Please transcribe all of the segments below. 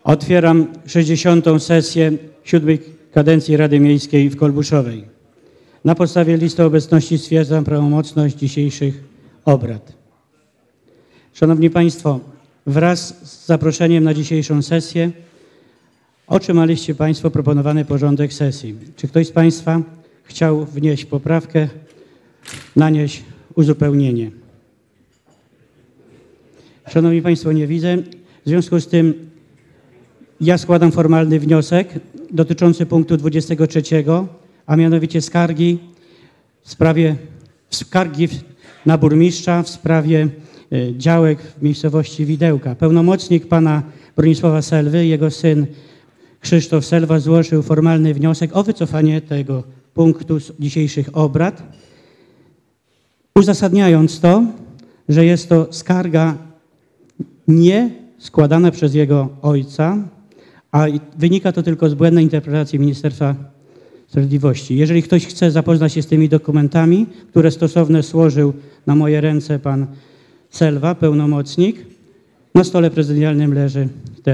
Otwieram 60. sesję 7. kadencji Rady Miejskiej w Kolbuszowej. Na podstawie listy obecności stwierdzam prawomocność dzisiejszych obrad. Szanowni Państwo, wraz z zaproszeniem na dzisiejszą sesję otrzymaliście Państwo proponowany porządek sesji. Czy ktoś z Państwa chciał wnieść poprawkę, nanieść uzupełnienie? Szanowni Państwo, nie widzę. W związku z tym ja składam formalny wniosek dotyczący punktu 23, a mianowicie skargi na burmistrza w sprawie działek w miejscowości Widełka. Pełnomocnik pana Bronisława Selwy, jego syn Krzysztof Selwa złożył formalny wniosek o wycofanie tego punktu z dzisiejszych obrad, uzasadniając to, że jest to skarga nie składana przez jego ojca, a wynika to tylko z błędnej interpretacji Ministerstwa Sprawiedliwości. Jeżeli ktoś chce zapoznać się z tymi dokumentami, które stosowne złożył na moje ręce pan Selwa, pełnomocnik, na stole prezydialnym leży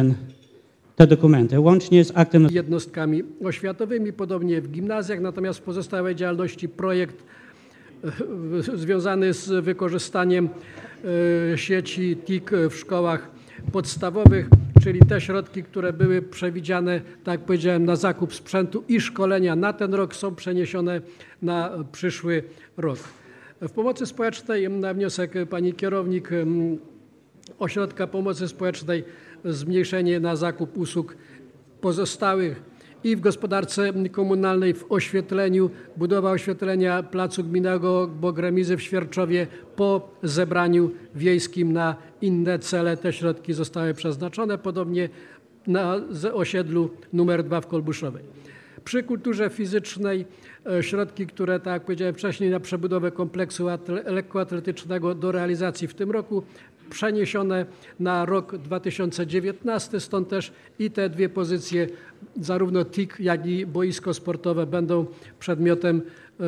te dokumenty, łącznie z aktem jednostkami oświatowymi, podobnie w gimnazjach, natomiast w pozostałej działalności projekt związany z wykorzystaniem sieci TIC w szkołach podstawowych, czyli te środki, które były przewidziane, tak jak powiedziałem, na zakup sprzętu i szkolenia na ten rok, są przeniesione na przyszły rok. W pomocy społecznej na wniosek pani kierownik Ośrodka Pomocy Społecznej zmniejszenie na zakup usług pozostałych i w gospodarce komunalnej, w oświetleniu, budowa oświetlenia placu gminnego Bogremizy w Świerczowie po zebraniu wiejskim na inne cele. Te środki zostały przeznaczone, podobnie na osiedlu numer 2 w Kolbuszowej. Przy kulturze fizycznej środki, które, tak jak powiedziałem wcześniej, na przebudowę kompleksu lekkoatletycznego do realizacji w tym roku, przeniesione na rok 2019, stąd też i te dwie pozycje, zarówno TIC, jak i boisko sportowe, będą przedmiotem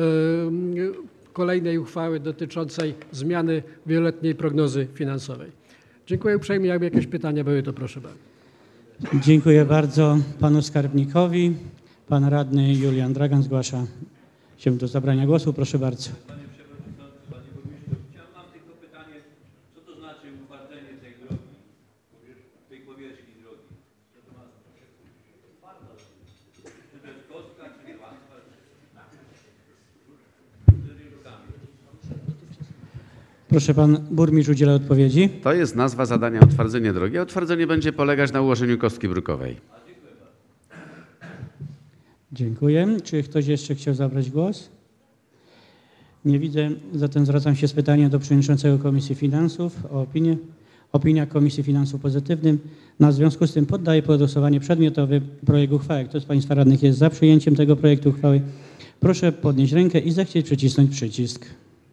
kolejnej uchwały dotyczącej zmiany wieloletniej prognozy finansowej. Dziękuję uprzejmie. Jakby jakieś pytania były, to proszę bardzo. Dziękuję bardzo panu skarbnikowi. Pan radny Julian Dragan zgłasza się do zabrania głosu. Proszę bardzo. Panie Przewodniczący, Panie Burmistrzu, mam tylko pytanie, co to znaczy uwartenie tej drogi, tej powierzchni drogi? Co to ma znaczyć? Czy to jest kostka, czy to asfalt? Proszę, pan burmistrz udziela odpowiedzi. To jest nazwa zadania utwardzenie drogi, a utwardzenie będzie polegać na ułożeniu kostki brukowej. Dziękuję. Czy ktoś jeszcze chciał zabrać głos? Nie widzę, zatem zwracam się z pytaniem do przewodniczącego Komisji Finansów o opinię. Opinia Komisji Finansów pozytywnym. W związku z tym poddaję pod głosowanie przedmiotowy projekt uchwały. Kto z Państwa radnych jest za przyjęciem tego projektu uchwały? Proszę podnieść rękę i zechcieć przycisnąć przycisk.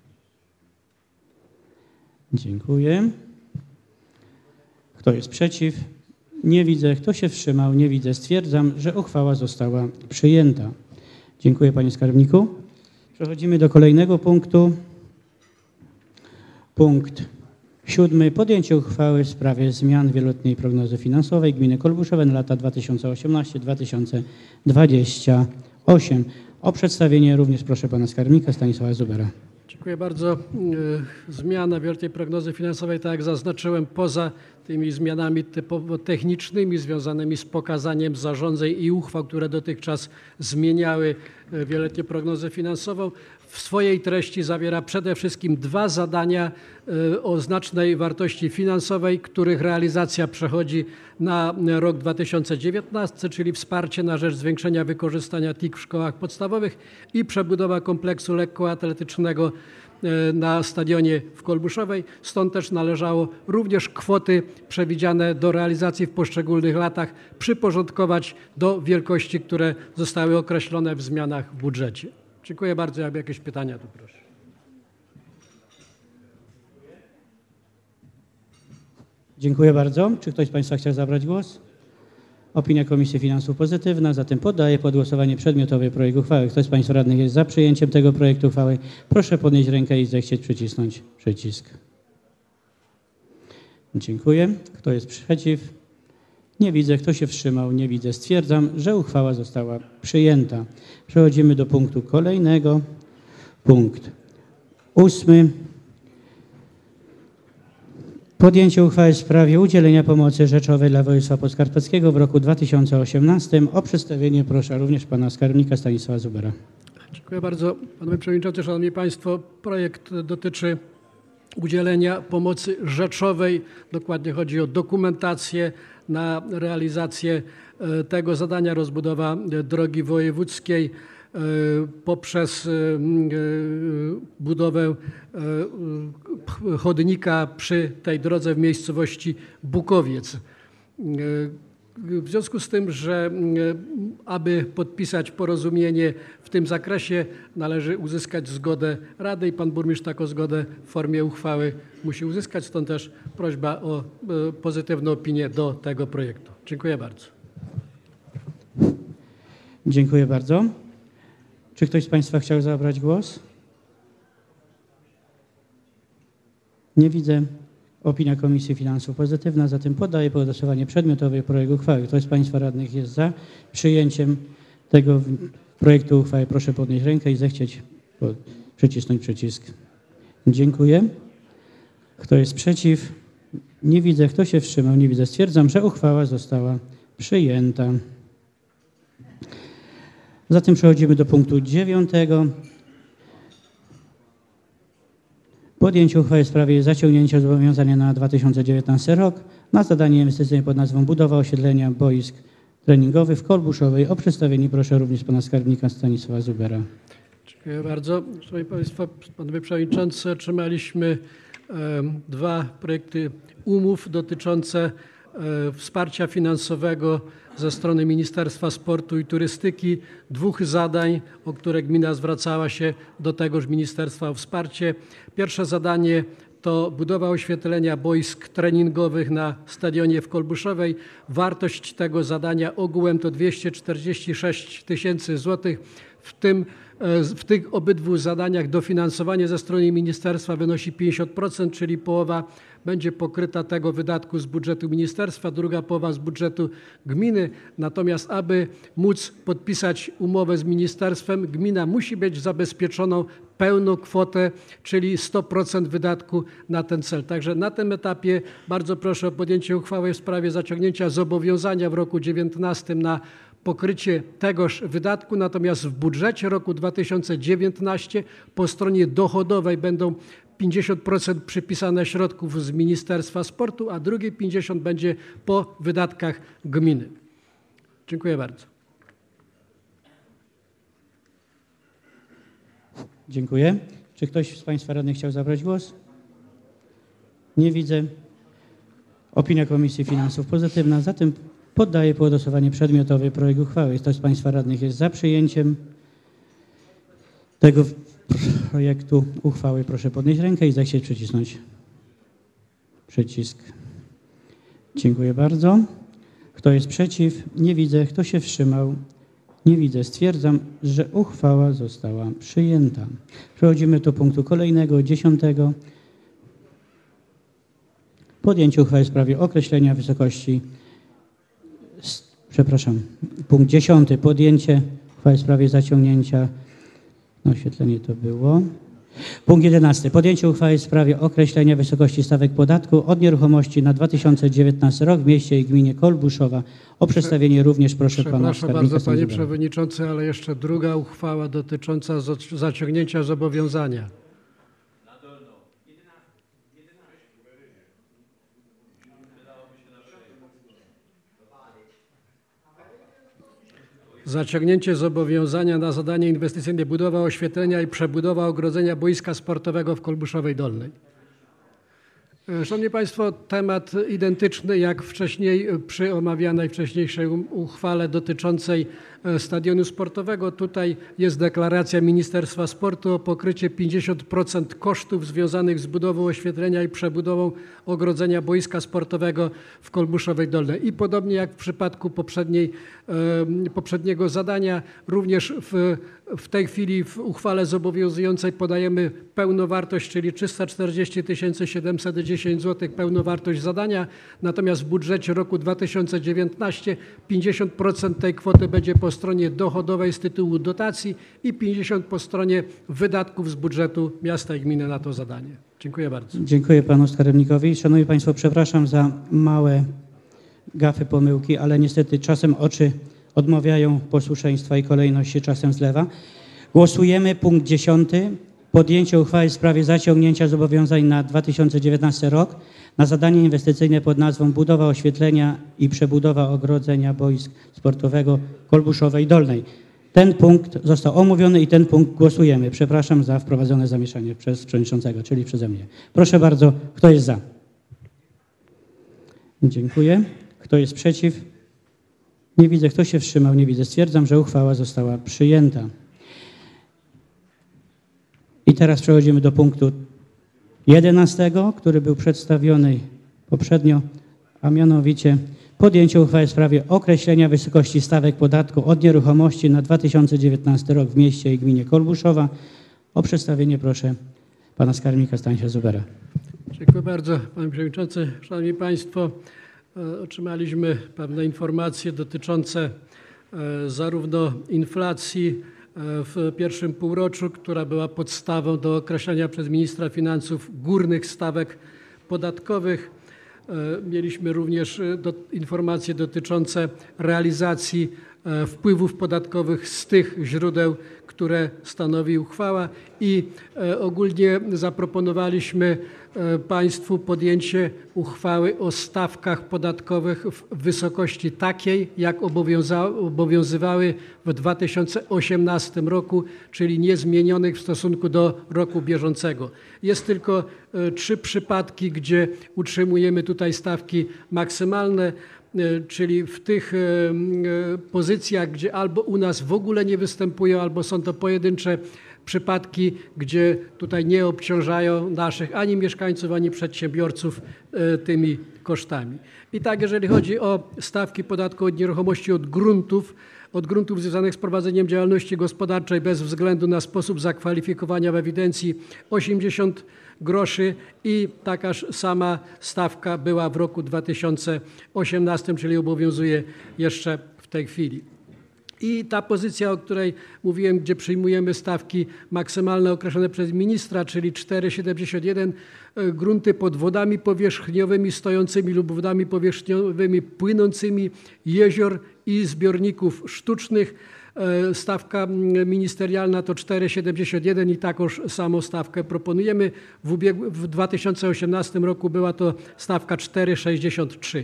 Dziękuję. Kto jest przeciw? Nie widzę. Kto się wstrzymał? Nie widzę. Stwierdzam, że uchwała została przyjęta. Dziękuję panie skarbniku. Przechodzimy do kolejnego punktu. Punkt 7. Podjęcie uchwały w sprawie zmian wieloletniej prognozy finansowej gminy Kolbuszowe na lata 2018-2028. O przedstawienie również proszę pana skarbnika Stanisława Zubera. Dziękuję bardzo. Zmiana wieloletniej prognozy finansowej, tak jak zaznaczyłem, poza tymi zmianami typowo technicznymi związanymi z pokazaniem zarządzeń i uchwał, które dotychczas zmieniały wieloletnią prognozę finansową, w swojej treści zawiera przede wszystkim dwa zadania o znacznej wartości finansowej, których realizacja przechodzi na rok 2019, czyli wsparcie na rzecz zwiększenia wykorzystania TIC w szkołach podstawowych i przebudowa kompleksu lekkoatletycznego na stadionie w Kolbuszowej. Stąd też należało również kwoty przewidziane do realizacji w poszczególnych latach przyporządkować do wielkości, które zostały określone w zmianach w budżecie. Dziękuję bardzo. Jakby jakieś pytania, to proszę. Dziękuję bardzo. Czy ktoś z Państwa chce zabrać głos? Opinia Komisji Finansów pozytywna, zatem poddaję pod głosowanie przedmiotowy projekt uchwały. Ktoś z Państwa radnych jest za przyjęciem tego projektu uchwały? Proszę podnieść rękę i zechcieć przycisnąć przycisk. Dziękuję. Kto jest przeciw? Nie widzę. Kto się wstrzymał? Nie widzę. Stwierdzam, że uchwała została przyjęta. Przechodzimy do punktu kolejnego. Punkt 8. Podjęcie uchwały w sprawie udzielenia pomocy rzeczowej dla województwa podkarpackiego w roku 2018. O przedstawienie proszę również pana skarbnika Stanisława Zubera. Dziękuję bardzo. Panowie Przewodniczący, Szanowni Państwo, projekt dotyczy udzielenia pomocy rzeczowej. Dokładnie chodzi o dokumentację na realizację tego zadania, rozbudowa drogi wojewódzkiej poprzez budowę chodnika przy tej drodze w miejscowości Bukowiec. W związku z tym, że aby podpisać porozumienie w tym zakresie, należy uzyskać zgodę Rady i pan burmistrz taką zgodę w formie uchwały musi uzyskać, stąd też prośba o pozytywną opinię do tego projektu. Dziękuję bardzo. Dziękuję bardzo. Czy ktoś z Państwa chciał zabrać głos? Nie widzę. Opinia Komisji Finansów pozytywna, zatem poddaję pod głosowanie przedmiotowy projekt uchwały. Kto z Państwa radnych jest za przyjęciem tego projektu uchwały? Proszę podnieść rękę i zechcieć przycisnąć przycisk. Dziękuję. Kto jest przeciw? Nie widzę. Kto się wstrzymał? Nie widzę. Stwierdzam, że uchwała została przyjęta. Zatem przechodzimy do punktu 9. Podjęcie uchwały w sprawie zaciągnięcia zobowiązania na 2019 rok na zadanie inwestycyjne pod nazwą budowa osiedlenia boisk treningowych w Kolbuszowej. O przedstawienie proszę również pana skarbnika Stanisława Zubera. Dziękuję bardzo. Szanowni Państwo, Panowie Przewodniczący, otrzymaliśmy dwa projekty umów dotyczące wsparcia finansowego ze strony Ministerstwa Sportu i Turystyki, dwóch zadań, o które gmina zwracała się do tegoż ministerstwa o wsparcie. Pierwsze zadanie to budowa oświetlenia boisk treningowych na stadionie w Kolbuszowej. Wartość tego zadania ogółem to 246 000 złotych. W tych obydwu zadaniach dofinansowanie ze strony ministerstwa wynosi 50%, czyli połowa będzie pokryta tego wydatku z budżetu ministerstwa, druga połowa z budżetu gminy. Natomiast aby móc podpisać umowę z ministerstwem, gmina musi mieć zabezpieczoną pełną kwotę, czyli 100% wydatku na ten cel. Także na tym etapie bardzo proszę o podjęcie uchwały w sprawie zaciągnięcia zobowiązania w roku 2019 na pokrycie tegoż wydatku, natomiast w budżecie roku 2019 po stronie dochodowej będą 50% przypisane środków z Ministerstwa Sportu, a drugie 50% będzie po wydatkach gminy. Dziękuję bardzo. Dziękuję. Czy ktoś z Państwa radnych chciał zabrać głos? Nie widzę. Opinia Komisji Finansów pozytywna, zatem poddaję pod głosowanie przedmiotowy projekt uchwały. Kto z Państwa radnych jest za przyjęciem tego projektu uchwały? Proszę podnieść rękę i zechcieć przycisnąć przycisk. Dziękuję bardzo. Kto jest przeciw? Nie widzę. Kto się wstrzymał? Nie widzę. Stwierdzam, że uchwała została przyjęta. Przechodzimy do punktu kolejnego, 10. Podjęcie uchwały w sprawie określenia wysokości. Punkt 10. Podjęcie uchwały w sprawie zaciągnięcia. Oświetlenie to było. Punkt 11. Podjęcie uchwały w sprawie określenia wysokości stawek podatku od nieruchomości na 2019 rok w mieście i gminie Kolbuszowa. O przedstawienie również proszę pana skarbnika. Przepraszam bardzo, panie przewodniczący, ale jeszcze druga uchwała dotycząca zaciągnięcia zobowiązania. Zaciągnięcie zobowiązania na zadanie inwestycyjne budowa oświetlenia i przebudowa ogrodzenia boiska sportowego w Kolbuszowej Dolnej. Szanowni Państwo, temat identyczny jak wcześniej przy omawianej wcześniejszej uchwale dotyczącej stadionu sportowego. Tutaj jest deklaracja Ministerstwa Sportu o pokrycie 50% kosztów związanych z budową oświetlenia i przebudową ogrodzenia boiska sportowego w Kolbuszowej Dolnej. I podobnie jak w przypadku poprzedniego zadania, również w tej chwili w uchwale zobowiązującej podajemy pełnowartość, czyli 340 710 zł pełnowartość zadania, natomiast w budżecie roku 2019 50% tej kwoty będzie po stronie dochodowej z tytułu dotacji i 50% po stronie wydatków z budżetu miasta i gminy na to zadanie. Dziękuję bardzo. Dziękuję panu skarbnikowi. Szanowni państwo, przepraszam za małe gafy, pomyłki, ale niestety czasem oczy odmawiają posłuszeństwa i kolejność się czasem zlewa. Głosujemy punkt 10. Podjęcie uchwały w sprawie zaciągnięcia zobowiązań na 2019 rok na zadanie inwestycyjne pod nazwą budowa oświetlenia i przebudowa ogrodzenia boisk sportowego Kolbuszowej Dolnej. Ten punkt został omówiony i ten punkt głosujemy. Przepraszam za wprowadzone zamieszanie przez przewodniczącego, czyli przeze mnie. Proszę bardzo, kto jest za? Dziękuję. Kto jest przeciw? Nie widzę. Kto się wstrzymał? Nie widzę. Stwierdzam, że uchwała została przyjęta. I teraz przechodzimy do punktu 11, który był przedstawiony poprzednio, a mianowicie podjęcie uchwały w sprawie określenia wysokości stawek podatku od nieruchomości na 2019 rok w mieście i gminie Kolbuszowa. O przedstawienie proszę pana skarbnika Stanisława Zubera. Dziękuję bardzo, panie przewodniczący. Szanowni państwo, otrzymaliśmy pewne informacje dotyczące zarówno inflacji w pierwszym półroczu, która była podstawą do określenia przez ministra finansów górnych stawek podatkowych. Mieliśmy również informacje dotyczące realizacji wpływów podatkowych z tych źródeł, które stanowi uchwała i ogólnie zaproponowaliśmy państwu podjęcie uchwały o stawkach podatkowych w wysokości takiej, jak obowiązywały w 2018 roku, czyli niezmienionych w stosunku do roku bieżącego. Jest tylko 3 przypadki, gdzie utrzymujemy tutaj stawki maksymalne, czyli w tych pozycjach, gdzie albo u nas w ogóle nie występują, albo są to pojedyncze przypadki, gdzie tutaj nie obciążają naszych ani mieszkańców, ani przedsiębiorców tymi kosztami. I tak, jeżeli chodzi o stawki podatku od nieruchomości od gruntów związanych z prowadzeniem działalności gospodarczej bez względu na sposób zakwalifikowania w ewidencji 80 groszy i takaż sama stawka była w roku 2018, czyli obowiązuje jeszcze w tej chwili. I ta pozycja, o której mówiłem, gdzie przyjmujemy stawki maksymalne określone przez ministra, czyli 4,71, grunty pod wodami powierzchniowymi stojącymi lub wodami powierzchniowymi płynącymi jezior i zbiorników sztucznych. Stawka ministerialna to 4,71 i taką samą stawkę proponujemy. W 2018 roku była to stawka 4,63.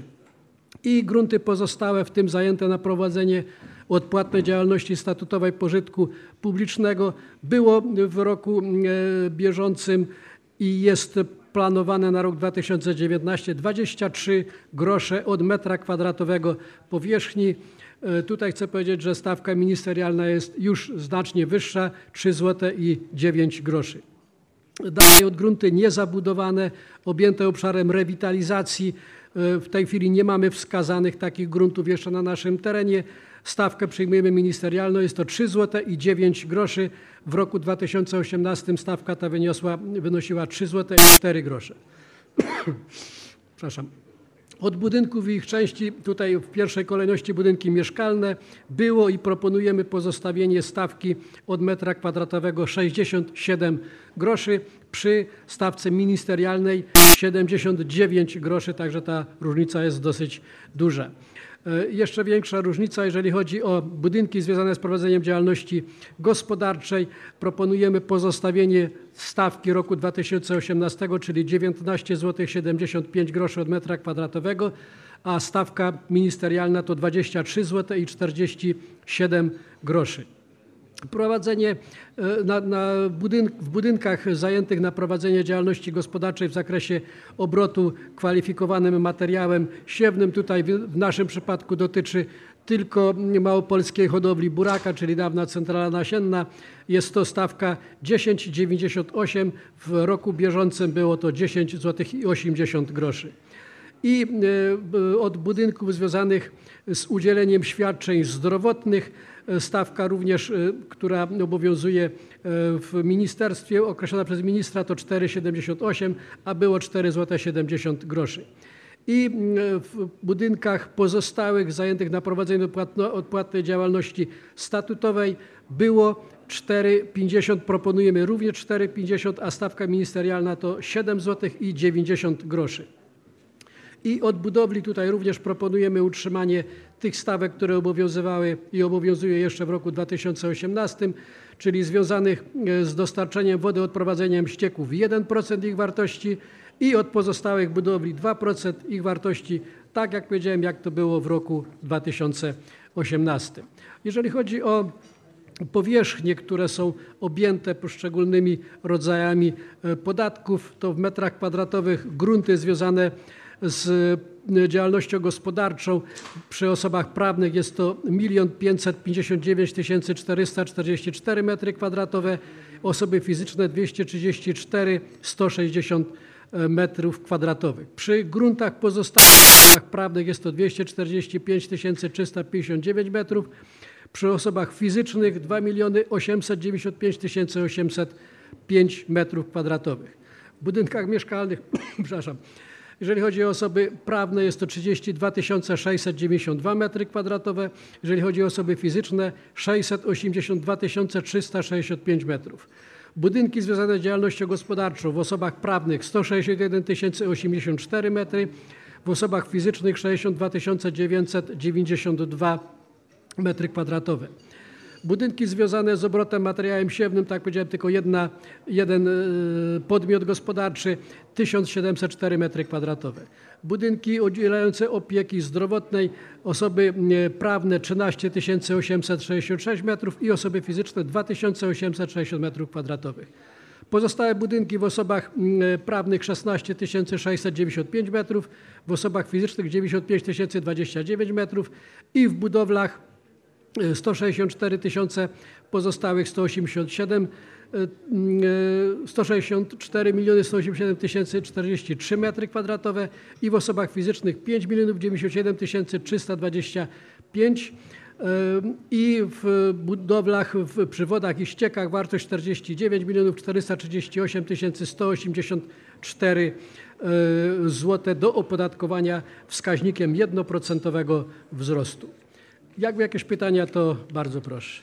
I grunty pozostałe, w tym zajęte na prowadzenie odpłatnej działalności statutowej pożytku publicznego, było w roku bieżącym i jest planowane na rok 2019 23 grosze od metra kwadratowego powierzchni. Tutaj chcę powiedzieć, że stawka ministerialna jest już znacznie wyższa, 3 zł i 9 groszy. Dalej od grunty niezabudowane, objęte obszarem rewitalizacji. W tej chwili nie mamy wskazanych takich gruntów jeszcze na naszym terenie. Stawkę przyjmujemy ministerialną, jest to 3 zł i 9 groszy. W roku 2018 stawka ta wynosiła 3 zł i 4 grosze. Przepraszam. Od budynków i ich części, tutaj w pierwszej kolejności budynki mieszkalne, było i proponujemy pozostawienie stawki od metra kwadratowego 67 groszy, przy stawce ministerialnej 79 groszy, także ta różnica jest dosyć duża. Jeszcze większa różnica, jeżeli chodzi o budynki związane z prowadzeniem działalności gospodarczej. Proponujemy pozostawienie stawki roku 2018, czyli 19 zł 75 groszy od metra kwadratowego, a stawka ministerialna to 23 zł i 47 groszy. Prowadzenie w budynkach zajętych na prowadzenie działalności gospodarczej w zakresie obrotu kwalifikowanym materiałem siewnym. Tutaj w naszym przypadku dotyczy tylko małopolskiej hodowli buraka, czyli dawna centrala nasienna. Jest to stawka 10,98. W roku bieżącym było to 10,80 zł. I od budynków związanych z udzieleniem świadczeń zdrowotnych stawka również, która obowiązuje w ministerstwie, określona przez ministra, to 4,78, a było 4,70 zł. I w budynkach pozostałych zajętych na prowadzeniu odpłatnej działalności statutowej było 4,50, proponujemy również 4,50, a stawka ministerialna to 7,90 zł. I od budowli tutaj również proponujemy utrzymanie tych stawek, które obowiązywały i obowiązują jeszcze w roku 2018, czyli związanych z dostarczeniem wody, odprowadzeniem ścieków 1% ich wartości i od pozostałych budowli 2% ich wartości, tak jak powiedziałem, jak to było w roku 2018. Jeżeli chodzi o powierzchnie, które są objęte poszczególnymi rodzajami podatków, to w metrach kwadratowych grunty związane z działalnością gospodarczą przy osobach prawnych jest to 1 559 444 m2, osoby fizyczne 234 160 m2. Przy gruntach pozostałych prawnych jest to 245 359 metrów, przy osobach fizycznych 2 895 805 m2. W budynkach mieszkalnych, przepraszam, jeżeli chodzi o osoby prawne, jest to 32 692 m2. Jeżeli chodzi o osoby fizyczne, 682 365 metrów. Budynki związane z działalnością gospodarczą w osobach prawnych 161 084 metry, w osobach fizycznych 62 992 m2. Budynki związane z obrotem materiałem siewnym, tak jak powiedziałem, tylko jeden podmiot gospodarczy, 1704 m2. Budynki udzielające opieki zdrowotnej, osoby prawne 13 866 metrów i osoby fizyczne 2860 m2. Pozostałe budynki w osobach prawnych 16 695 metrów, w osobach fizycznych 95 029 metrów i w budowlach 164 000, pozostałych 164 187 043 m2 i w osobach fizycznych 5 097 325 i w budowlach, przy wodach i ściekach wartość 49 438 184 zł do opodatkowania wskaźnikiem 1% wzrostu. Jakby jakieś pytania, to bardzo proszę.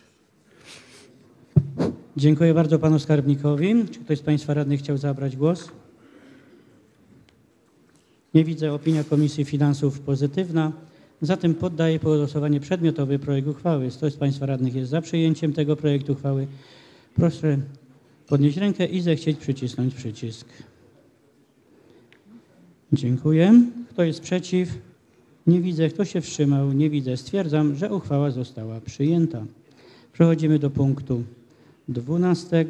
Dziękuję bardzo panu skarbnikowi. Czy ktoś z państwa radnych chciał zabrać głos? Nie widzę. Opinia Komisji Finansów pozytywna. Zatem poddaję pod głosowanie przedmiotowy projekt uchwały. Kto z państwa radnych jest za przyjęciem tego projektu uchwały? Proszę podnieść rękę i zechcieć przycisnąć przycisk. Dziękuję. Kto jest przeciw? Nie widzę. Kto się wstrzymał? Nie widzę. Stwierdzam, że uchwała została przyjęta. Przechodzimy do punktu 12.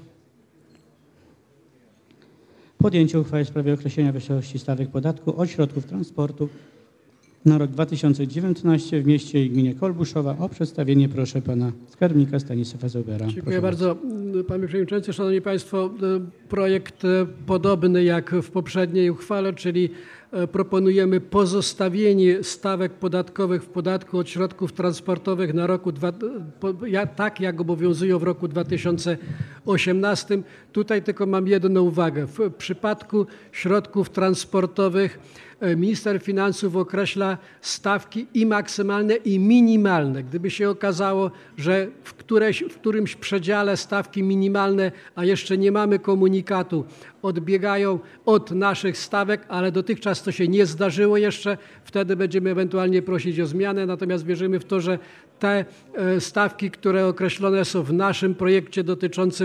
Podjęcie uchwały w sprawie określenia wysokości stawek podatku od środków transportu na rok 2019 w mieście i gminie Kolbuszowa. O przedstawienie proszę pana skarbnika Stanisława Zaubera. Dziękuję bardzo panie przewodniczący. Szanowni państwo, projekt podobny jak w poprzedniej uchwale, czyli proponujemy pozostawienie stawek podatkowych w podatku od środków transportowych na roku tak jak obowiązują w roku 2018. Tutaj tylko mam jedną uwagę. W przypadku środków transportowych minister finansów określa stawki i maksymalne, i minimalne. Gdyby się okazało, że w którymś przedziale stawki minimalne, a jeszcze nie mamy komunikatu, odbiegają od naszych stawek, ale dotychczas to się nie zdarzyło jeszcze, wtedy będziemy ewentualnie prosić o zmianę, natomiast wierzymy w to, że te stawki, które określone są w naszym projekcie dotyczącym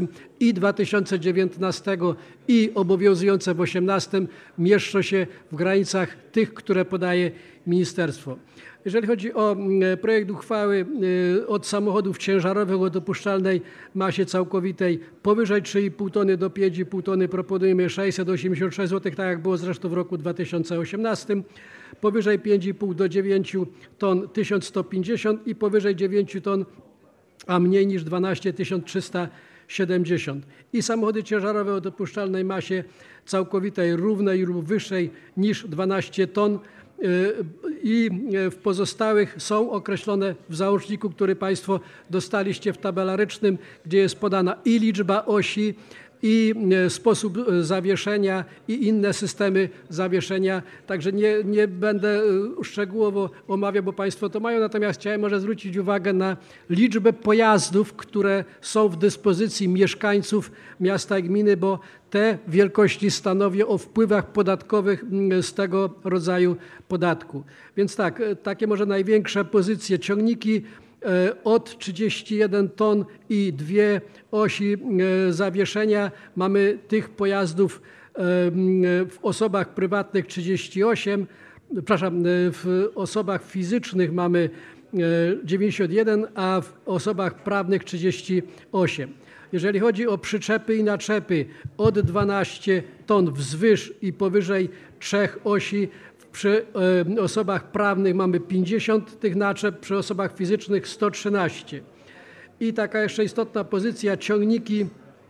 i 2019 i obowiązujące w 2018 mieszczą się w granicach tych, które podaje ministerstwo. Jeżeli chodzi o projekt uchwały od samochodów ciężarowych o dopuszczalnej masie całkowitej powyżej 3,5 tony do 5,5 tony proponujemy 686 zł, tak jak było zresztą w roku 2018. Powyżej 5,5 do 9 ton 1150 i powyżej 9 ton, a mniej niż 12 370. I samochody ciężarowe o dopuszczalnej masie całkowitej równej lub wyższej niż 12 ton i w pozostałych są określone w załączniku, który Państwo dostaliście w tabelarycznym, gdzie jest podana i liczba osi, i sposób zawieszenia i inne systemy zawieszenia. Także nie będę szczegółowo omawiał, bo Państwo to mają, natomiast chciałem może zwrócić uwagę na liczbę pojazdów, które są w dyspozycji mieszkańców miasta i gminy, bo te wielkości stanowią o wpływach podatkowych z tego rodzaju podatku. Więc tak, takie może największe pozycje: ciągniki od 31 ton i 2 osi zawieszenia. Mamy tych pojazdów w osobach prywatnych 38, przepraszam, w osobach fizycznych mamy 91, a w osobach prawnych 38. Jeżeli chodzi o przyczepy i naczepy od 12 ton wzwyż i powyżej 3 osi, przy osobach prawnych mamy 50 tych naczep, przy osobach fizycznych 113. I taka jeszcze istotna pozycja: ciągniki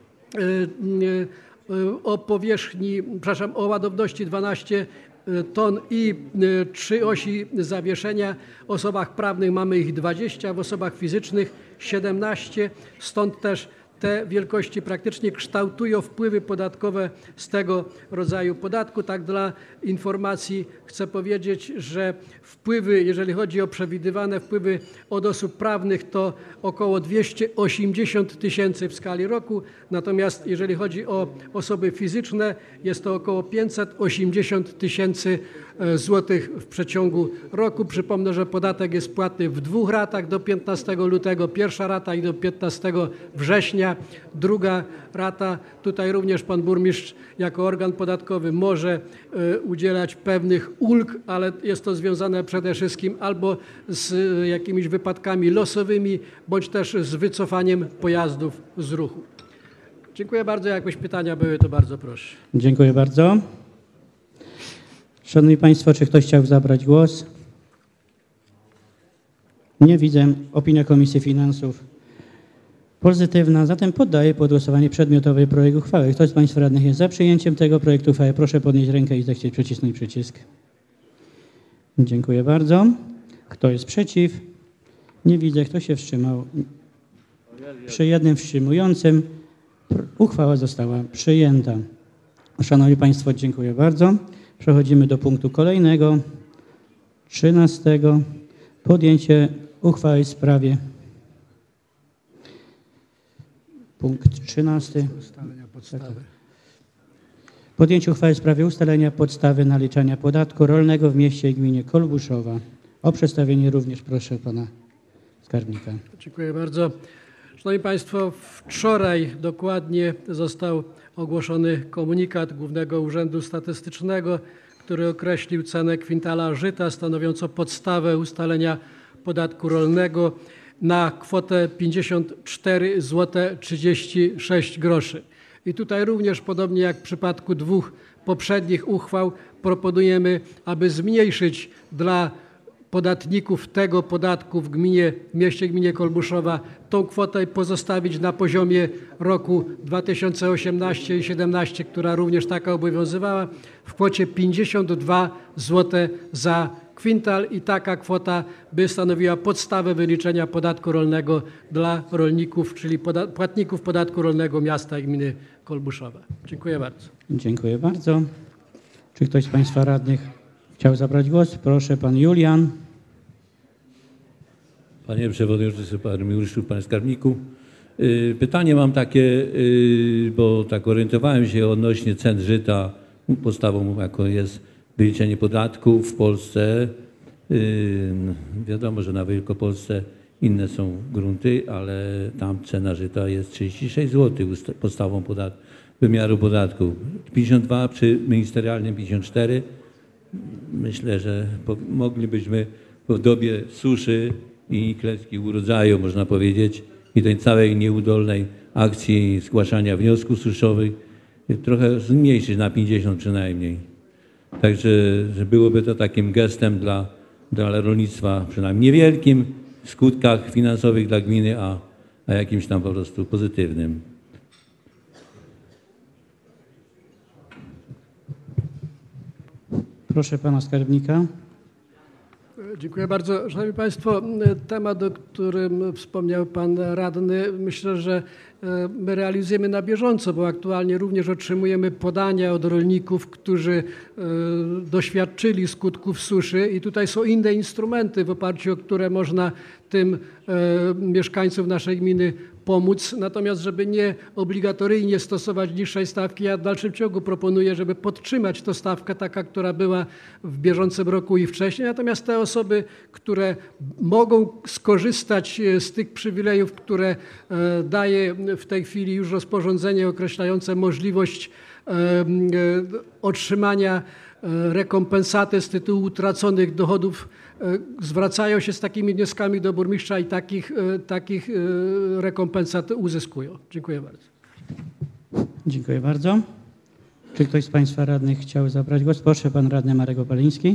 o powierzchni, przepraszam, o ładowności 12 ton i 3 osi zawieszenia. W osobach prawnych mamy ich 20, w osobach fizycznych 17. Stąd też te wielkości praktycznie kształtują wpływy podatkowe z tego rodzaju podatku. Tak dla informacji chcę powiedzieć, że wpływy, jeżeli chodzi o przewidywane wpływy od osób prawnych, to około 280 000 w skali roku, natomiast jeżeli chodzi o osoby fizyczne, jest to około 580 000 złotych w przeciągu roku. Przypomnę, że podatek jest płatny w 2 ratach do 15 lutego, pierwsza rata i do 15 września, druga rata. Tutaj również pan burmistrz jako organ podatkowy może udzielać pewnych ulg, ale jest to związane przede wszystkim albo z jakimiś wypadkami losowymi, bądź też z wycofaniem pojazdów z ruchu. Dziękuję bardzo. Jakieś pytania były, to bardzo proszę. Dziękuję bardzo. Szanowni Państwo, czy ktoś chciał zabrać głos? Nie widzę. Opinia Komisji Finansów pozytywna, zatem poddaję pod głosowanie przedmiotowy projekt uchwały. Kto z Państwa radnych jest za przyjęciem tego projektu uchwały? Proszę podnieść rękę i zechcieć przycisnąć przycisk. Dziękuję bardzo. Kto jest przeciw? Nie widzę. Kto się wstrzymał? Przy jednym wstrzymującym uchwała została przyjęta. Szanowni Państwo, dziękuję bardzo. Przechodzimy do punktu kolejnego, 13. Podjęcie uchwały w sprawie. Punkt 13. Ustalenia podstawy. Podjęcie uchwały w sprawie ustalenia podstawy naliczania podatku rolnego w mieście i gminie Kolbuszowa. O przedstawienie również proszę pana skarbnika. Dziękuję bardzo. Szanowni Państwo, wczoraj dokładnie został ogłoszony komunikat Głównego Urzędu Statystycznego, który określił cenę kwintala żyta stanowiącą podstawę ustalenia podatku rolnego na kwotę 54 zł 36 groszy. I tutaj również, podobnie jak w przypadku 2 poprzednich uchwał, proponujemy, aby zmniejszyć dla podatników tego podatku w mieście i gminie Kolbuszowa tą kwotę i pozostawić na poziomie roku 2018 i 2017, która również taka obowiązywała, w kwocie 52 zł za kwintal i taka kwota by stanowiła podstawę wyliczenia podatku rolnego dla rolników, czyli płatników podatku rolnego miasta i gminy Kolbuszowa. Dziękuję bardzo. Dziękuję bardzo. Czy ktoś z Państwa radnych chciał zabrać głos? Proszę, pan Julian. Panie Przewodniczący, Panie Burmistrzu, Panie Skarbniku. Pytanie mam takie, bo tak orientowałem się odnośnie cen żyta, podstawą jaką jest wyliczenie podatku w Polsce. Wiadomo, że na Wielkopolsce inne są grunty, ale tam cena żyta jest 36 zł podstawą wymiaru podatku. 52 przy ministerialnym 54. Myślę, że moglibyśmy w dobie suszy i klęski urodzaju, można powiedzieć, i tej całej nieudolnej akcji zgłaszania wniosków suszowych trochę zmniejszyć na 50 przynajmniej. Także że byłoby to takim gestem dla rolnictwa, przynajmniej niewielkim, w skutkach finansowych dla gminy, a jakimś tam po prostu pozytywnym. Proszę pana skarbnika. Dziękuję bardzo. Szanowni Państwo, temat, o którym wspomniał Pan Radny, myślę, że my realizujemy na bieżąco, bo aktualnie również otrzymujemy podania od rolników, którzy doświadczyli skutków suszy i tutaj są inne instrumenty, w oparciu o które można tym mieszkańcom naszej gminy pomóc. Natomiast żeby nie obligatoryjnie stosować niższej stawki, ja w dalszym ciągu proponuję, żeby podtrzymać tę stawkę taka, która była w bieżącym roku i wcześniej. Natomiast te osoby, które mogą skorzystać z tych przywilejów, które daje w tej chwili już rozporządzenie określające możliwość otrzymania rekompensaty z tytułu utraconych dochodów, zwracają się z takimi wnioskami do burmistrza i takich rekompensat uzyskują. Dziękuję bardzo. Dziękuję bardzo. Czy ktoś z Państwa radnych chciał zabrać głos? Proszę, pan radny Marek Opaliński.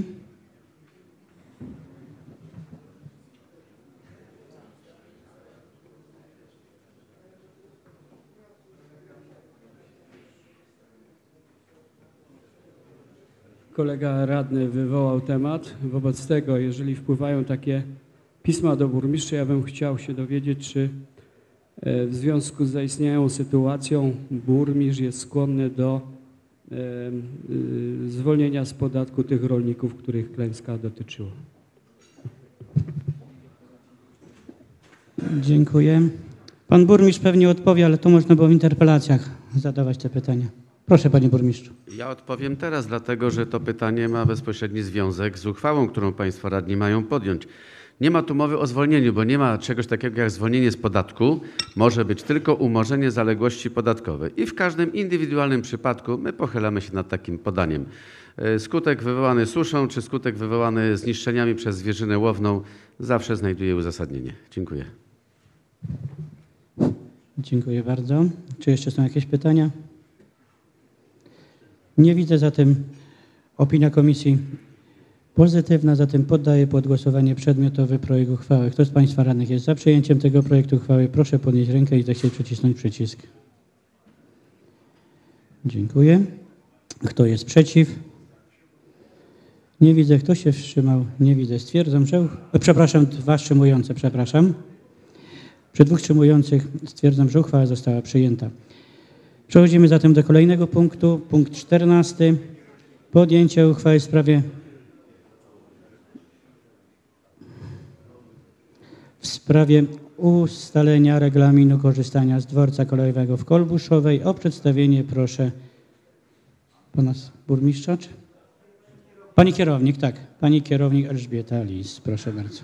Kolega radny wywołał temat. Wobec tego, jeżeli wpływają takie pisma do burmistrza, ja bym chciał się dowiedzieć, czy w związku z zaistniałą sytuacją burmistrz jest skłonny do zwolnienia z podatku tych rolników, których klęska dotyczyła. Dziękuję. Pan burmistrz pewnie odpowie, ale to można było w interpelacjach zadawać te pytania. Proszę, panie burmistrzu. Ja odpowiem teraz, dlatego że to pytanie ma bezpośredni związek z uchwałą, którą państwo radni mają podjąć. Nie ma tu mowy o zwolnieniu, bo nie ma czegoś takiego jak zwolnienie z podatku. Może być tylko umorzenie zaległości podatkowej. I w każdym indywidualnym przypadku my pochylamy się nad takim podaniem. Skutek wywołany suszą, czy skutek wywołany zniszczeniami przez zwierzynę łowną zawsze znajduje uzasadnienie. Dziękuję. Dziękuję bardzo. Czy jeszcze są jakieś pytania? Nie widzę, zatem opinia komisji pozytywna, zatem poddaję pod głosowanie przedmiotowy projekt uchwały. Kto z Państwa radnych jest za przyjęciem tego projektu uchwały? Proszę podnieść rękę i zechcieć przycisnąć przycisk. Dziękuję. Kto jest przeciw? Nie widzę. Kto się wstrzymał? Nie widzę. Stwierdzam, że... Przepraszam, dwa wstrzymujące, przepraszam. Przy dwóch wstrzymujących stwierdzam, że uchwała została przyjęta. Przechodzimy zatem do kolejnego punktu. Punkt 14. Podjęcie uchwały w sprawie ustalenia regulaminu korzystania z dworca kolejowego w Kolbuszowej. O przedstawienie proszę pana burmistrza. Czy? Pani kierownik, tak. Pani kierownik Elżbieta Lis. Proszę bardzo.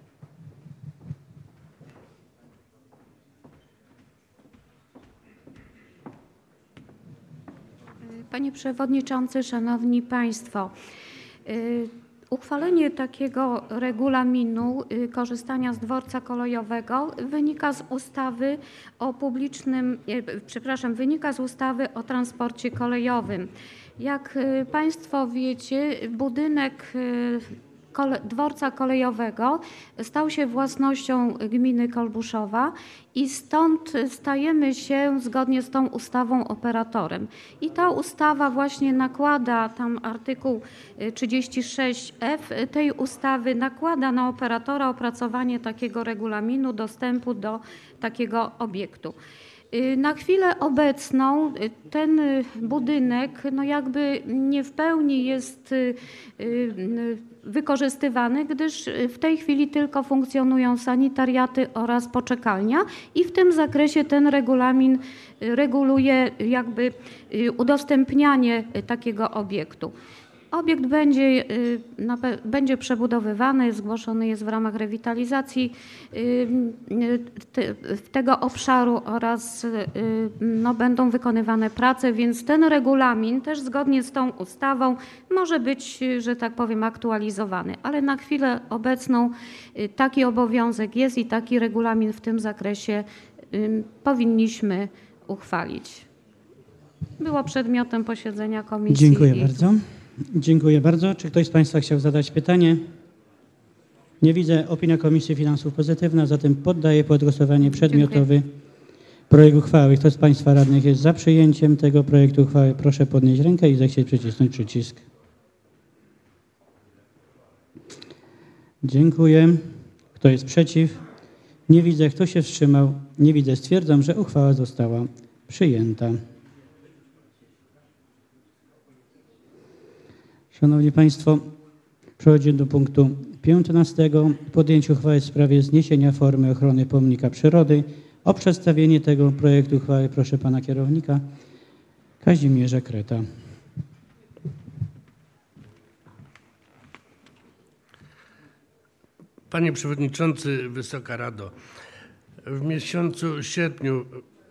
Panie Przewodniczący, Szanowni Państwo, uchwalenie takiego regulaminu korzystania z dworca kolejowego wynika z ustawy o wynika z ustawy o transporcie kolejowym. Jak Państwo wiecie, budynek dworca kolejowego stał się własnością gminy Kolbuszowa i stąd stajemy się zgodnie z tą ustawą operatorem. I ta ustawa właśnie nakłada, tam artykuł 36f tej ustawy nakłada na operatora opracowanie takiego regulaminu dostępu do takiego obiektu. Na chwilę obecną ten budynek jakby nie w pełni jest wykorzystywany, gdyż w tej chwili tylko funkcjonują sanitariaty oraz poczekalnia i w tym zakresie ten regulamin reguluje jakby udostępnianie takiego obiektu. Obiekt będzie przebudowywany, zgłoszony jest w ramach rewitalizacji tego obszaru oraz będą wykonywane prace, więc ten regulamin też zgodnie z tą ustawą może być, że tak powiem, aktualizowany. Ale na chwilę obecną taki obowiązek jest i taki regulamin w tym zakresie powinniśmy uchwalić. Było przedmiotem posiedzenia komisji. Dziękuję bardzo. Dziękuję bardzo. Czy ktoś z Państwa chciał zadać pytanie? Nie widzę. Opinia Komisji Finansów pozytywna, zatem poddaję pod głosowanie przedmiotowy projekt uchwały. Kto z Państwa radnych jest za przyjęciem tego projektu uchwały, proszę podnieść rękę i zechcieć przycisnąć przycisk. Dziękuję. Kto jest przeciw? Nie widzę. Kto się wstrzymał? Nie widzę. Stwierdzam, że uchwała została przyjęta. Szanowni Państwo, przechodzimy do punktu 15. Podjęcie uchwały w sprawie zniesienia formy ochrony pomnika przyrody. O przedstawienie tego projektu uchwały proszę pana kierownika Kazimierza Kreta. Panie Przewodniczący, Wysoka Rado, w miesiącu sierpniu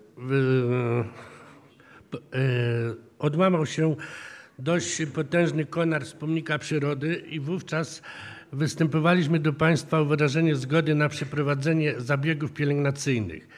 odłamał się dość potężny konar z pomnika przyrody i wówczas występowaliśmy do Państwa o wyrażenie zgody na przeprowadzenie zabiegów pielęgnacyjnych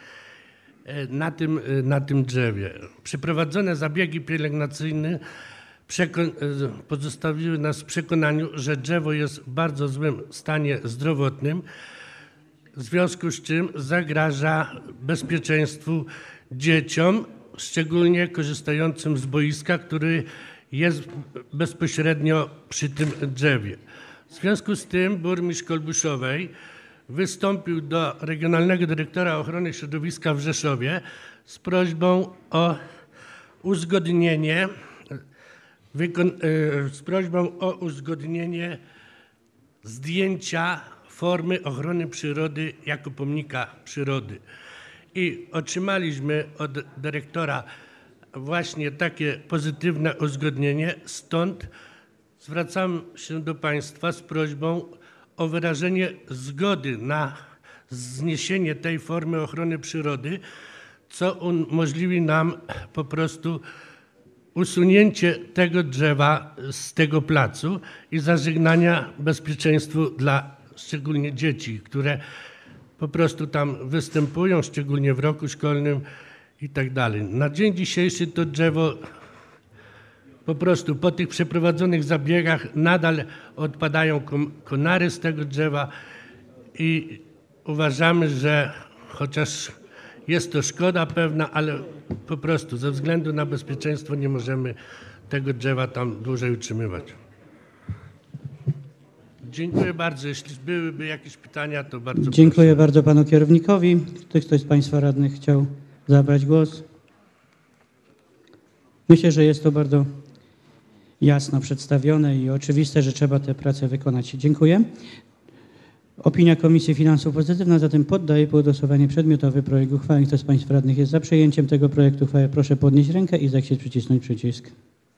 na tym drzewie. Przeprowadzone zabiegi pielęgnacyjne pozostawiły nas w przekonaniu, że drzewo jest w bardzo złym stanie zdrowotnym, w związku z czym zagraża bezpieczeństwu dzieciom, szczególnie korzystającym z boiska, który jest bezpośrednio przy tym drzewie. W związku z tym burmistrz Kolbuszowej wystąpił do Regionalnego Dyrektora Ochrony Środowiska w Rzeszowie z prośbą o uzgodnienie zdjęcia formy ochrony przyrody jako pomnika przyrody. I otrzymaliśmy od dyrektora właśnie takie pozytywne uzgodnienie, stąd zwracam się do Państwa z prośbą o wyrażenie zgody na zniesienie tej formy ochrony przyrody, co umożliwi nam po prostu usunięcie tego drzewa z tego placu i zażegnania bezpieczeństwu dla szczególnie dzieci, które po prostu tam występują, szczególnie w roku szkolnym i tak dalej. Na dzień dzisiejszy to drzewo po prostu po tych przeprowadzonych zabiegach nadal odpadają konary z tego drzewa i uważamy, że chociaż jest to szkoda pewna, ale po prostu ze względu na bezpieczeństwo nie możemy tego drzewa tam dłużej utrzymywać. Dziękuję bardzo. Jeśli byłyby jakieś pytania, to bardzo Dziękuję proszę. bardzo panu kierownikowi. Czy ktoś z Państwa radnych chciał zabrać głos? Myślę, że jest to bardzo jasno przedstawione i oczywiste, że trzeba tę pracę wykonać. Dziękuję. Opinia Komisji Finansów pozytywna, zatem poddaję pod głosowanie przedmiotowy projekt uchwały. Kto z Państwa radnych jest za przyjęciem tego projektu uchwały, proszę podnieść rękę i zechcieć przycisnąć przycisk.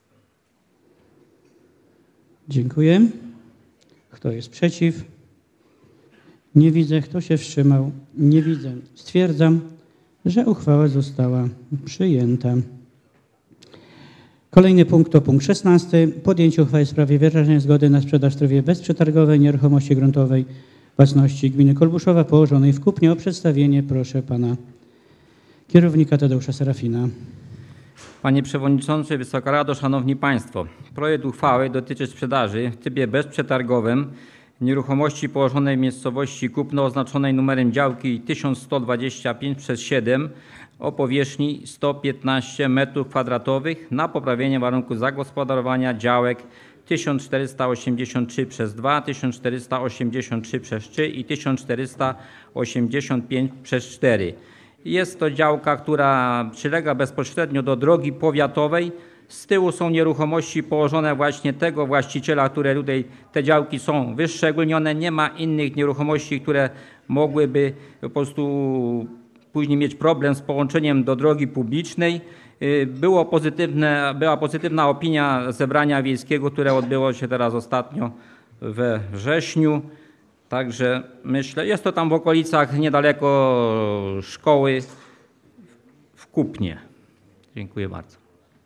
Dziękuję. Kto jest przeciw? Nie widzę. Kto się wstrzymał? Nie widzę. Stwierdzam, że uchwała została przyjęta. Kolejny punkt to punkt 16. Podjęcie uchwały w sprawie wyrażenia zgody na sprzedaż w trybie bezprzetargowej nieruchomości gruntowej własności gminy Kolbuszowa położonej w Kupnie. O przedstawienie proszę pana kierownika Tadeusza Serafina. Panie Przewodniczący, Wysoka Rado, Szanowni Państwo. Projekt uchwały dotyczy sprzedaży w trybie bezprzetargowym nieruchomości położonej w miejscowości Kupno oznaczonej numerem działki 1125/7 o powierzchni 115 m2 na poprawienie warunków zagospodarowania działek 1483/2, 1483/3 i 1485/4. Jest to działka, która przylega bezpośrednio do drogi powiatowej. Z tyłu są nieruchomości położone właśnie tego właściciela, które tutaj te działki są wyszczególnione. Nie ma innych nieruchomości, które mogłyby po prostu później mieć problem z połączeniem do drogi publicznej. była pozytywna opinia zebrania wiejskiego, które odbyło się teraz ostatnio we wrześniu. Także myślę, jest to tam w okolicach niedaleko szkoły w Kupnie. Dziękuję bardzo.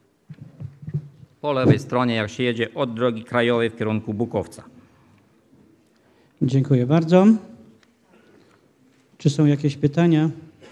Po lewej stronie, jak się jedzie od drogi krajowej w kierunku Bukowca. Dziękuję bardzo. Czy są jakieś pytania?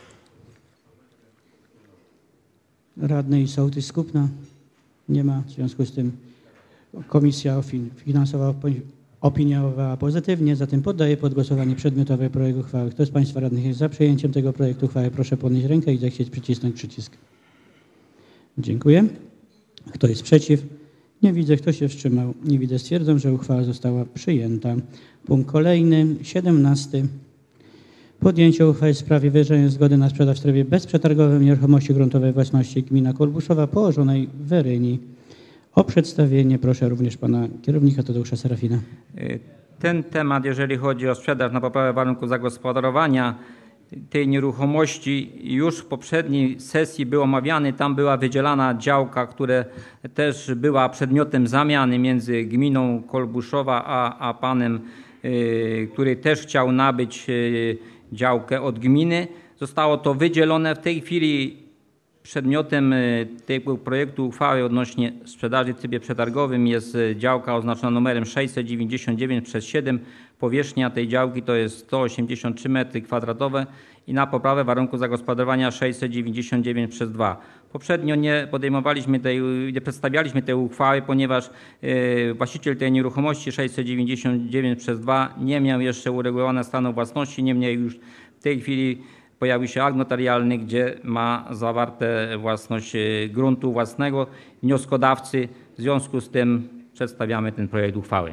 Radny i sołtys z Kupna? Nie ma. W związku z tym Komisja Finansowa opiniowała pozytywnie, zatem poddaję pod głosowanie przedmiotowy projekt uchwały. Kto z Państwa radnych jest za przyjęciem tego projektu uchwały, proszę podnieść rękę i zechcieć przycisnąć przycisk. Dziękuję. Kto jest przeciw? Nie widzę. Kto się wstrzymał? Nie widzę. Stwierdzam, że uchwała została przyjęta. Punkt kolejny, 17. Podjęcie uchwały w sprawie wyrażenia zgody na sprzedaż w trybie bezprzetargowym nieruchomości gruntowej własności gmina Kolbuszowa położonej w Weryni. O przedstawienie proszę również pana kierownika Tadeusza Serafina. Ten temat, jeżeli chodzi o sprzedaż na poprawę warunków zagospodarowania tej nieruchomości, już w poprzedniej sesji był omawiany. Tam była wydzielana działka, która też była przedmiotem zamiany między gminą Kolbuszowa a panem, który też chciał nabyć działkę od gminy. Zostało to wydzielone. W tej chwili przedmiotem tego projektu uchwały odnośnie sprzedaży w trybie przetargowym jest działka oznaczona numerem 699/7. Powierzchnia tej działki to jest 183 m2 i na poprawę warunków zagospodarowania 699/2. Poprzednio nie przedstawialiśmy tej uchwały, ponieważ właściciel tej nieruchomości 699/2 nie miał jeszcze uregulowania stanu własności, niemniej już w tej chwili pojawił się akt notarialny, gdzie ma zawarte własność gruntu własnego wnioskodawcy. W związku z tym przedstawiamy ten projekt uchwały.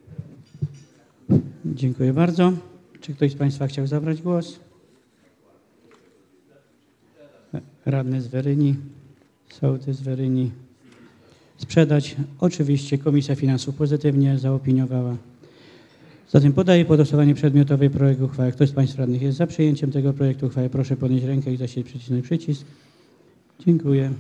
Dziękuję bardzo. Czy ktoś z Państwa chciał zabrać głos? Radny z Weryni, sołtys z Weryni. Sprzedać. Oczywiście Komisja Finansów pozytywnie zaopiniowała. Zatem podaję pod głosowanie przedmiotowy projekt uchwały. Ktoś z Państwa radnych jest za przyjęciem tego projektu uchwały? Proszę podnieść rękę i zechcieć przycisnąć przycisk. Dziękuję.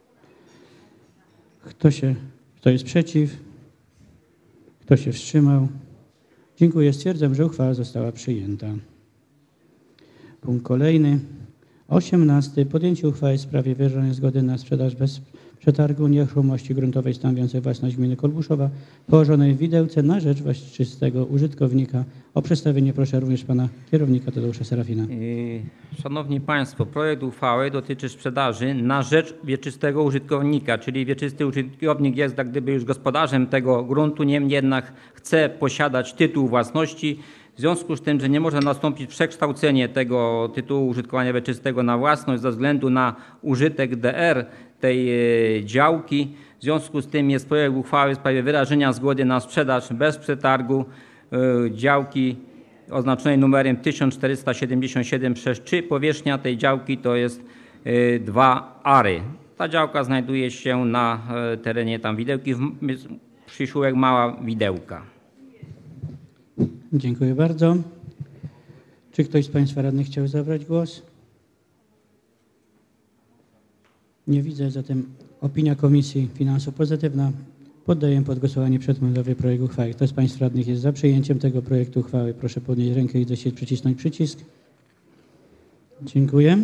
Kto jest przeciw? Kto się wstrzymał? Dziękuję. Stwierdzam, że uchwała została przyjęta. Punkt kolejny. 18. Podjęcie uchwały w sprawie wyrażenia zgody na sprzedaż bez przetargu nieruchomości gruntowej stanowiącej własność gminy Kolbuszowa położonej w Widełce na rzecz wieczystego użytkownika. O przedstawienie proszę również pana kierownika Tadeusza Serafina. Szanowni Państwo, projekt uchwały dotyczy sprzedaży na rzecz wieczystego użytkownika, czyli wieczysty użytkownik jest jak gdyby już gospodarzem tego gruntu, niemniej jednak chce posiadać tytuł własności. W związku z tym, że nie może nastąpić przekształcenie tego tytułu użytkowania wieczystego na własność ze względu na użytek DR tej działki, w związku z tym jest projekt uchwały w sprawie wyrażenia zgody na sprzedaż bez przetargu działki oznaczonej numerem 1477/3. Powierzchnia tej działki to jest 2 ary. Ta działka znajduje się na terenie tam Widełki, przyszłek Mała Widełka. Dziękuję bardzo. Czy ktoś z Państwa radnych chciał zabrać głos? Nie widzę, zatem opinia Komisji Finansów pozytywna. Poddaję pod głosowanie przedmiotowy projekt uchwały. Kto z Państwa radnych jest za przyjęciem tego projektu uchwały? Proszę podnieść rękę i zechcieć przycisnąć przycisk. Dziękuję.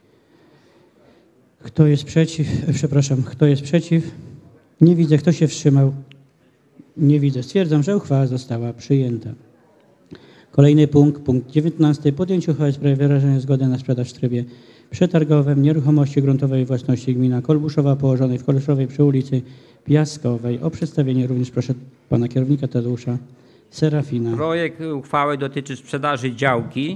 Kto jest przeciw? Kto jest przeciw? Nie widzę. Kto się wstrzymał? Nie widzę. Stwierdzam, że uchwała została przyjęta. Kolejny punkt 19. Podjęcie uchwały w sprawie wyrażenia zgody na sprzedaż w trybie przetargowym nieruchomości gruntowej własności gmina Kolbuszowa położonej w Kolbuszowej przy ulicy Piaskowej. O przedstawienie również proszę pana kierownika Tadeusza Serafina. Projekt uchwały dotyczy sprzedaży działki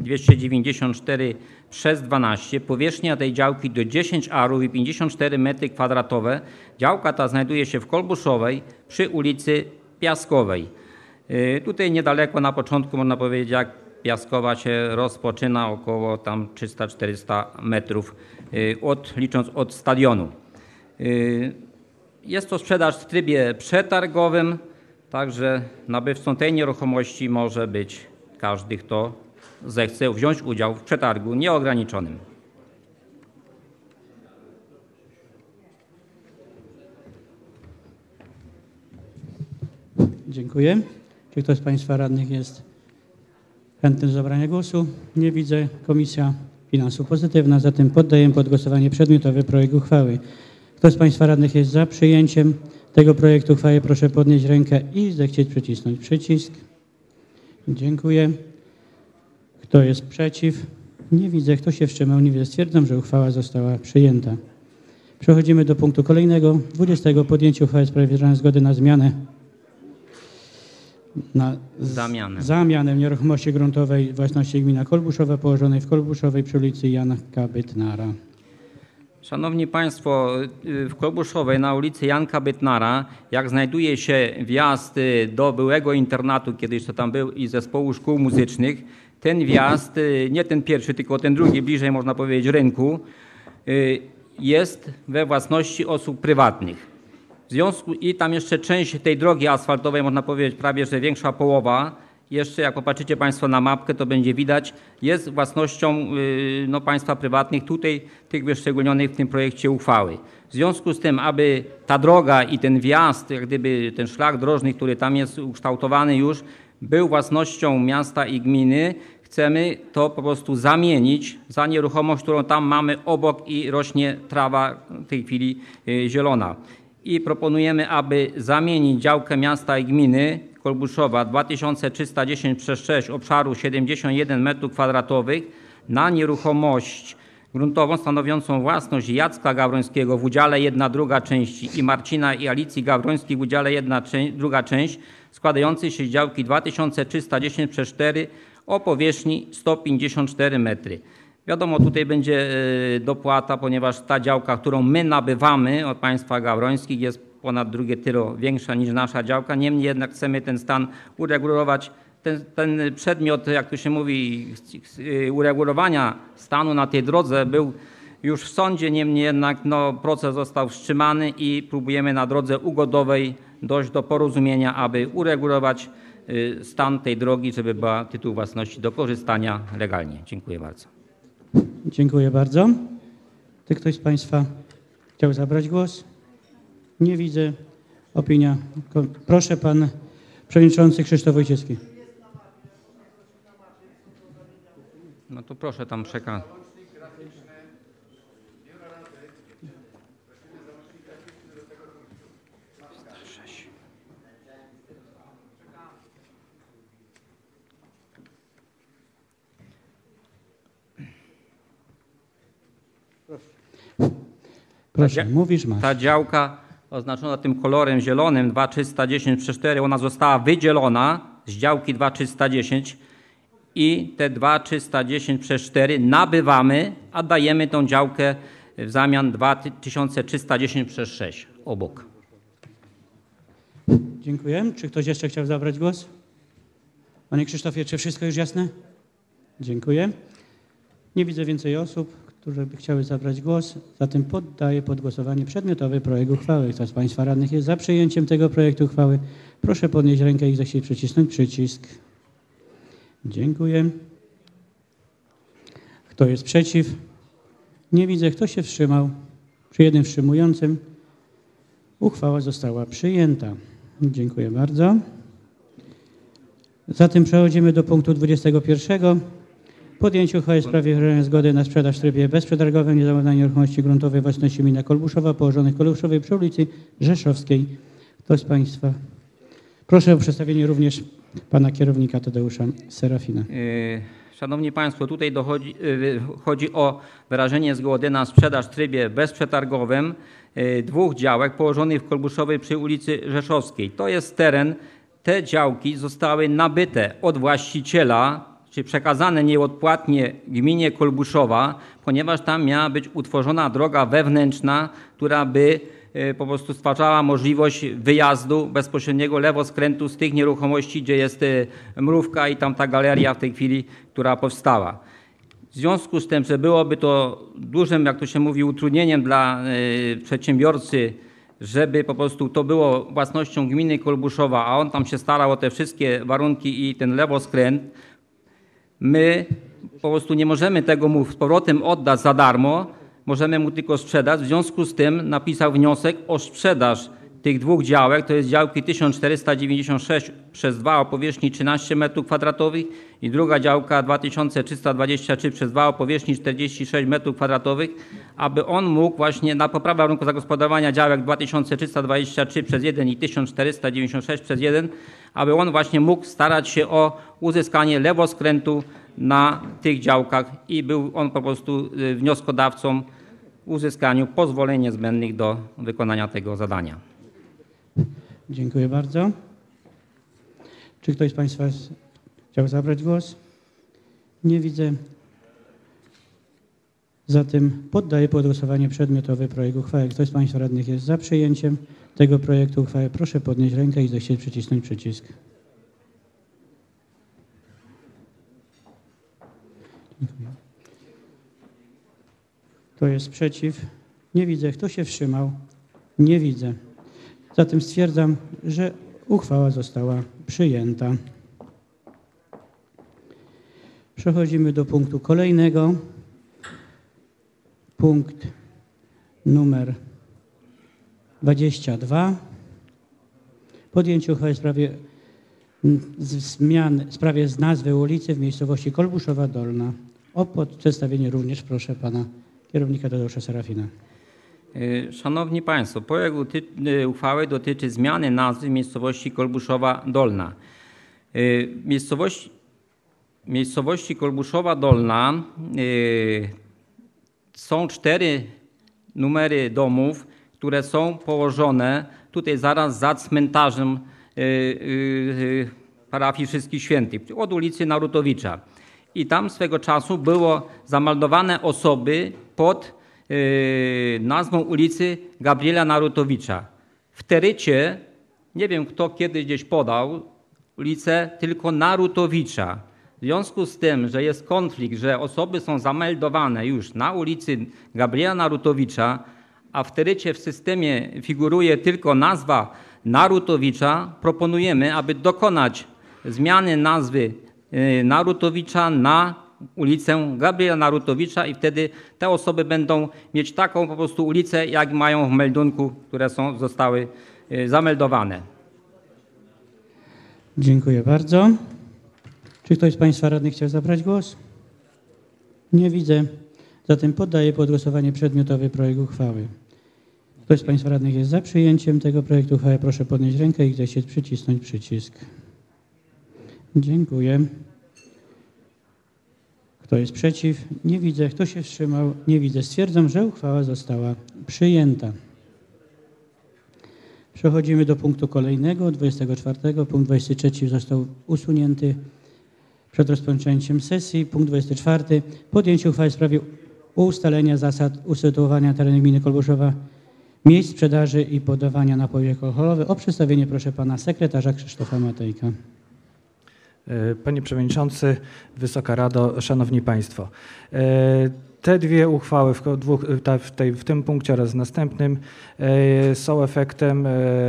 294/12. Powierzchnia tej działki to 10 arów i 54 m2. Działka ta znajduje się w Kolbuszowej przy ulicy Piaskowej. Tutaj niedaleko na początku można powiedzieć, jak Piaskowa się rozpoczyna, około tam 300-400 metrów, licząc od stadionu. Jest to sprzedaż w trybie przetargowym, także nabywcą tej nieruchomości może być każdy, kto zechce wziąć udział w przetargu nieograniczonym. Dziękuję. Czy ktoś z Państwa radnych jest chętny do zabrania głosu? Nie widzę. Komisja Finansów pozytywna, zatem poddaję pod głosowanie przedmiotowy projekt uchwały. Kto z Państwa radnych jest za przyjęciem tego projektu uchwały, proszę podnieść rękę i zechcieć przycisnąć przycisk. Dziękuję. Kto jest przeciw? Nie widzę. Kto się wstrzymał? Nie widzę. Stwierdzam, że uchwała została przyjęta. Przechodzimy do punktu kolejnego, 20. Podjęcie uchwały w sprawie wyrażenia zgody na zamianę nieruchomości gruntowej własności gmina Kolbuszowa położonej w Kolbuszowej przy ulicy Janka Bytnara. Szanowni Państwo, w Kolbuszowej na ulicy Janka Bytnara, jak znajduje się wjazd do byłego internatu, kiedyś to tam był i zespołu szkół muzycznych, ten wjazd, nie ten pierwszy, tylko ten drugi, bliżej można powiedzieć rynku, jest we własności osób prywatnych. W związku i tam jeszcze część tej drogi asfaltowej, można powiedzieć prawie, że większa połowa, jeszcze jak popatrzycie Państwo na mapkę, to będzie widać, jest własnością państwa prywatnych, tutaj tych wyszczególnionych w tym projekcie uchwały. W związku z tym, aby ta droga i ten wjazd, jak gdyby ten szlak drożny, który tam jest ukształtowany już, był własnością miasta i gminy, chcemy to po prostu zamienić za nieruchomość, którą tam mamy obok i rośnie trawa w tej chwili zielona. I proponujemy, aby zamienić działkę miasta i gminy Kolbuszowa 2310/6 obszaru 71 m2 na nieruchomość gruntową stanowiącą własność Jacka Gawrońskiego w udziale 1/2 części i Marcina i Alicji Gawrońskich w udziale 1/2 część składającej się z działki 2310/4 o powierzchni 154 metry. Wiadomo, tutaj będzie dopłata, ponieważ ta działka, którą my nabywamy od państwa Gawrońskich, jest ponad drugie tyle większa niż nasza działka. Niemniej jednak chcemy ten stan uregulować. Ten przedmiot, jak to się mówi, uregulowania stanu na tej drodze był już w sądzie, niemniej jednak proces został wstrzymany i próbujemy na drodze ugodowej dojść do porozumienia, aby uregulować stan tej drogi, żeby była tytuł własności do korzystania legalnie. Dziękuję bardzo. Dziękuję bardzo. Czy ktoś z Państwa chciał zabrać głos? Nie widzę. Opinia. Proszę, pan przewodniczący Krzysztof Wojciechowski. No to proszę tam przekazać. Proszę, mówisz, masz. Ta działka oznaczona tym kolorem zielonym 2310/4, ona została wydzielona z działki 2310 i te 2310/4 nabywamy, a dajemy tą działkę w zamian 2310/6 obok. Dziękuję. Czy ktoś jeszcze chciał zabrać głos? Panie Krzysztofie, czy wszystko już jasne? Dziękuję. Nie widzę więcej osób, które by chciały zabrać głos. Zatem poddaję pod głosowanie przedmiotowy projekt uchwały. Kto z Państwa radnych jest za przyjęciem tego projektu uchwały, proszę podnieść rękę i zechcieć przycisnąć przycisk. Dziękuję. Kto jest przeciw? Nie widzę. Kto się wstrzymał? Przy jednym wstrzymującym uchwała została przyjęta. Dziękuję bardzo. Zatem przechodzimy do punktu 21. Podjęcie uchwały w sprawie wyrażenia zgody na sprzedaż w trybie bezprzetargowym niezawodnej nieruchomości gruntowej własności gminy Kolbuszowa położonej w Kolbuszowej przy ulicy Rzeszowskiej. Kto z Państwa? Proszę o przedstawienie również pana kierownika Tadeusza Serafina. Szanowni Państwo, tutaj chodzi o wyrażenie zgody na sprzedaż w trybie bezprzetargowym 2 działek położonych w Kolbuszowej przy ulicy Rzeszowskiej. To jest teren, te działki zostały nabyte od właściciela, czy przekazane nieodpłatnie gminie Kolbuszowa, ponieważ tam miała być utworzona droga wewnętrzna, która by po prostu stwarzała możliwość wyjazdu bezpośredniego lewoskrętu z tych nieruchomości, gdzie jest mrówka i tam ta galeria w tej chwili, która powstała. W związku z tym, że byłoby to dużym, jak to się mówi, utrudnieniem dla przedsiębiorcy, żeby po prostu to było własnością gminy Kolbuszowa, a on tam się starał o te wszystkie warunki i ten lewoskręt, my po prostu nie możemy tego mu z powrotem oddać za darmo, możemy mu tylko sprzedać. W związku z tym napisał wniosek o sprzedaż tych dwóch działek to jest działki 1496 przez 2 o powierzchni 13 m2 i druga działka 2323 przez 2 o powierzchni 46 m2, aby on mógł właśnie na poprawę warunków zagospodarowania działek 2323 przez 1 i 1496 przez 1, aby on właśnie mógł starać się o uzyskanie lewoskrętu na tych działkach i był on po prostu wnioskodawcą w uzyskaniu pozwoleń niezbędnych do wykonania tego zadania. Dziękuję bardzo. Czy ktoś z Państwa chciał zabrać głos? Nie widzę. Zatem poddaję pod głosowanie przedmiotowy projekt uchwały. Ktoś z Państwa radnych jest za przyjęciem tego projektu uchwały? Proszę podnieść rękę i zechcieć przycisnąć przycisk. Dziękuję. Kto jest przeciw? Nie widzę. Kto się wstrzymał? Nie widzę. Zatem stwierdzam, że uchwała została przyjęta. Przechodzimy do punktu kolejnego. Punkt numer 22. Podjęcie uchwały w sprawie zmian, w sprawie z nazwy ulicy w miejscowości Kolbuszowa Dolna. O przedstawienie również proszę pana kierownika Tadeusza Serafina. Szanowni Państwo, projekt uchwały dotyczy zmiany nazwy miejscowości Kolbuszowa Dolna. Miejscowości Kolbuszowa Dolna są 4 numery domów, które są położone tutaj zaraz za cmentarzem parafii Wszystkich Świętych od ulicy Narutowicza. I tam swego czasu było zameldowane osoby pod nazwą ulicy Gabriela Narutowicza. W Terycie, nie wiem kto kiedyś gdzieś podał, ulicę tylko Narutowicza. W związku z tym, że jest konflikt, że osoby są zameldowane już na ulicy Gabriela Narutowicza, a w Terycie w systemie figuruje tylko nazwa Narutowicza, proponujemy, aby dokonać zmiany nazwy Narutowicza na ulicę Gabriela Narutowicza i wtedy te osoby będą mieć taką po prostu ulicę, jak mają w meldunku, które zostały zameldowane. Dziękuję bardzo. Czy ktoś z Państwa radnych chciał zabrać głos? Nie widzę. Zatem poddaję pod głosowanie przedmiotowy projekt uchwały. Ktoś z Państwa radnych jest za przyjęciem tego projektu uchwały? Proszę podnieść rękę i zechcieć przycisnąć przycisk. Dziękuję. Kto jest przeciw? Nie widzę. Kto się wstrzymał? Nie widzę. Stwierdzam, że uchwała została przyjęta. Przechodzimy do punktu kolejnego, 24. Punkt 23 został usunięty przed rozpoczęciem sesji. Punkt 24. Podjęcie uchwały w sprawie ustalenia zasad usytuowania na terenie gminy Kolbuszowa miejsc sprzedaży i podawania napojów alkoholowych. O przedstawienie proszę pana sekretarza Krzysztofa Matejka. Panie Przewodniczący, Wysoka Rado, Szanowni Państwo. Te dwie uchwały w tym punkcie oraz w następnym są efektem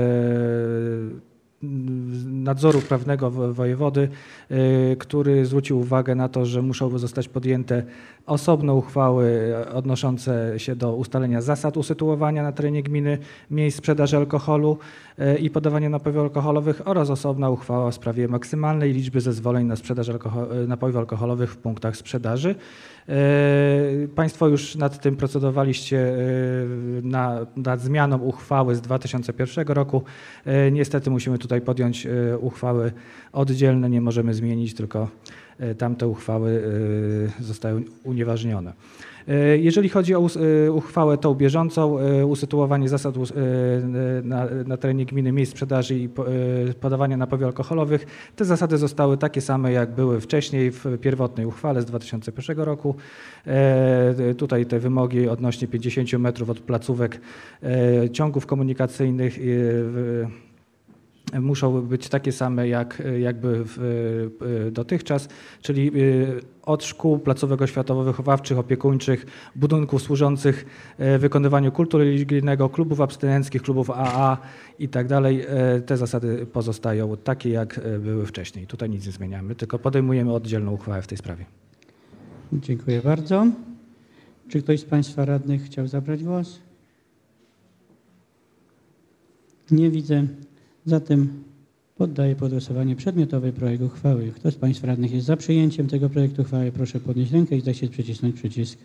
nadzoru prawnego wojewody, który zwrócił uwagę na to, że muszą zostać podjęte osobne uchwały odnoszące się do ustalenia zasad usytuowania na terenie gminy miejsc sprzedaży alkoholu i podawania napojów alkoholowych oraz osobna uchwała w sprawie maksymalnej liczby zezwoleń na sprzedaż napojów alkoholowych w punktach sprzedaży. Państwo już nad tym procedowaliście nad zmianą uchwały z 2001 roku. Niestety musimy tutaj podjąć uchwały oddzielne, nie możemy zmienić, tylko tamte uchwały zostają unieważnione. Jeżeli chodzi o uchwałę tą bieżącą, usytuowanie zasad na terenie gminy miejsc sprzedaży i podawania napojów alkoholowych, te zasady zostały takie same, jak były wcześniej w pierwotnej uchwale z 2001 roku. Tutaj te wymogi odnośnie 50 metrów od placówek ciągów komunikacyjnych muszą być takie same, jak były dotychczas, czyli od szkół, placówek oświatowo-wychowawczych, opiekuńczych, budynków służących wykonywaniu kultu religijnego, klubów abstynenckich, klubów AA i tak dalej. Te zasady pozostają takie, jak były wcześniej. Tutaj nic nie zmieniamy, tylko podejmujemy oddzielną uchwałę w tej sprawie. Dziękuję bardzo. Czy ktoś z Państwa radnych chciał zabrać głos? Nie widzę. Zatem poddaję pod głosowanie przedmiotowy projekt uchwały. Kto z państwa radnych jest za przyjęciem tego projektu uchwały, proszę podnieść rękę i zechcieć przycisnąć przycisk.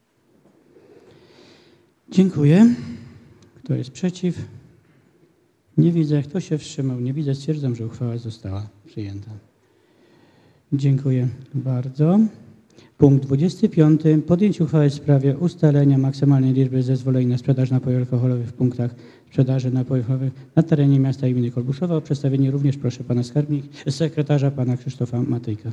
Dziękuję. Kto jest przeciw? Nie widzę. Kto się wstrzymał? Nie widzę. Stwierdzam, że uchwała została przyjęta. Dziękuję bardzo. Punkt 25. Podjęcie uchwały w sprawie ustalenia maksymalnej liczby zezwoleń na sprzedaż napojów alkoholowych w punktach sprzedaży napojów alkoholowych na terenie miasta i gminy Kolbuszowa. O przedstawienie również proszę pana sekretarza, pana Krzysztofa Matyjka.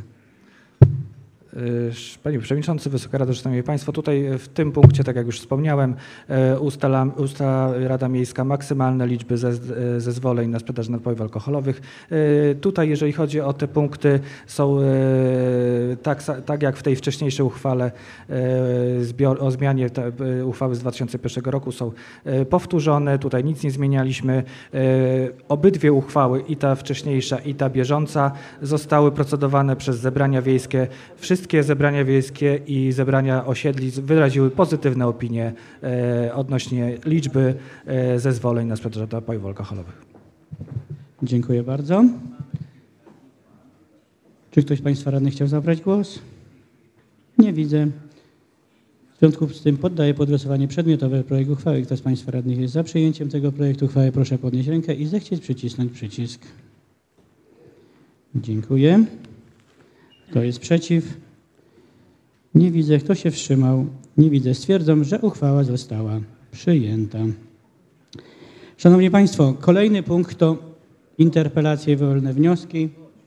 Panie Przewodniczący, Wysoka Rado, Szanowni Państwo, tutaj w tym punkcie, tak jak już wspomniałem, ustala Rada Miejska maksymalne liczby zezwoleń na sprzedaż napojów alkoholowych. Tutaj, jeżeli chodzi o te punkty, są tak jak w tej wcześniejszej uchwale o zmianie uchwały z 2001 roku są powtórzone. Tutaj nic nie zmienialiśmy. Obydwie uchwały, i ta wcześniejsza, i ta bieżąca, zostały procedowane przez zebrania wiejskie. Wszystkie zebrania wiejskie i zebrania osiedli wyraziły pozytywne opinie odnośnie liczby zezwoleń na sprzedaż napojów alkoholowych. Dziękuję bardzo. Czy ktoś z państwa radnych chciał zabrać głos? Nie widzę. W związku z tym poddaję pod głosowanie przedmiotowy projekt uchwały. Kto z państwa radnych jest za przyjęciem tego projektu uchwały, proszę podnieść rękę i zechcieć przycisnąć przycisk. Dziękuję. Kto jest przeciw? Nie widzę. Kto się wstrzymał? Nie widzę. Stwierdzam, że uchwała została przyjęta. Szanowni Państwo, kolejny punkt to interpelacje i wolne wnioski.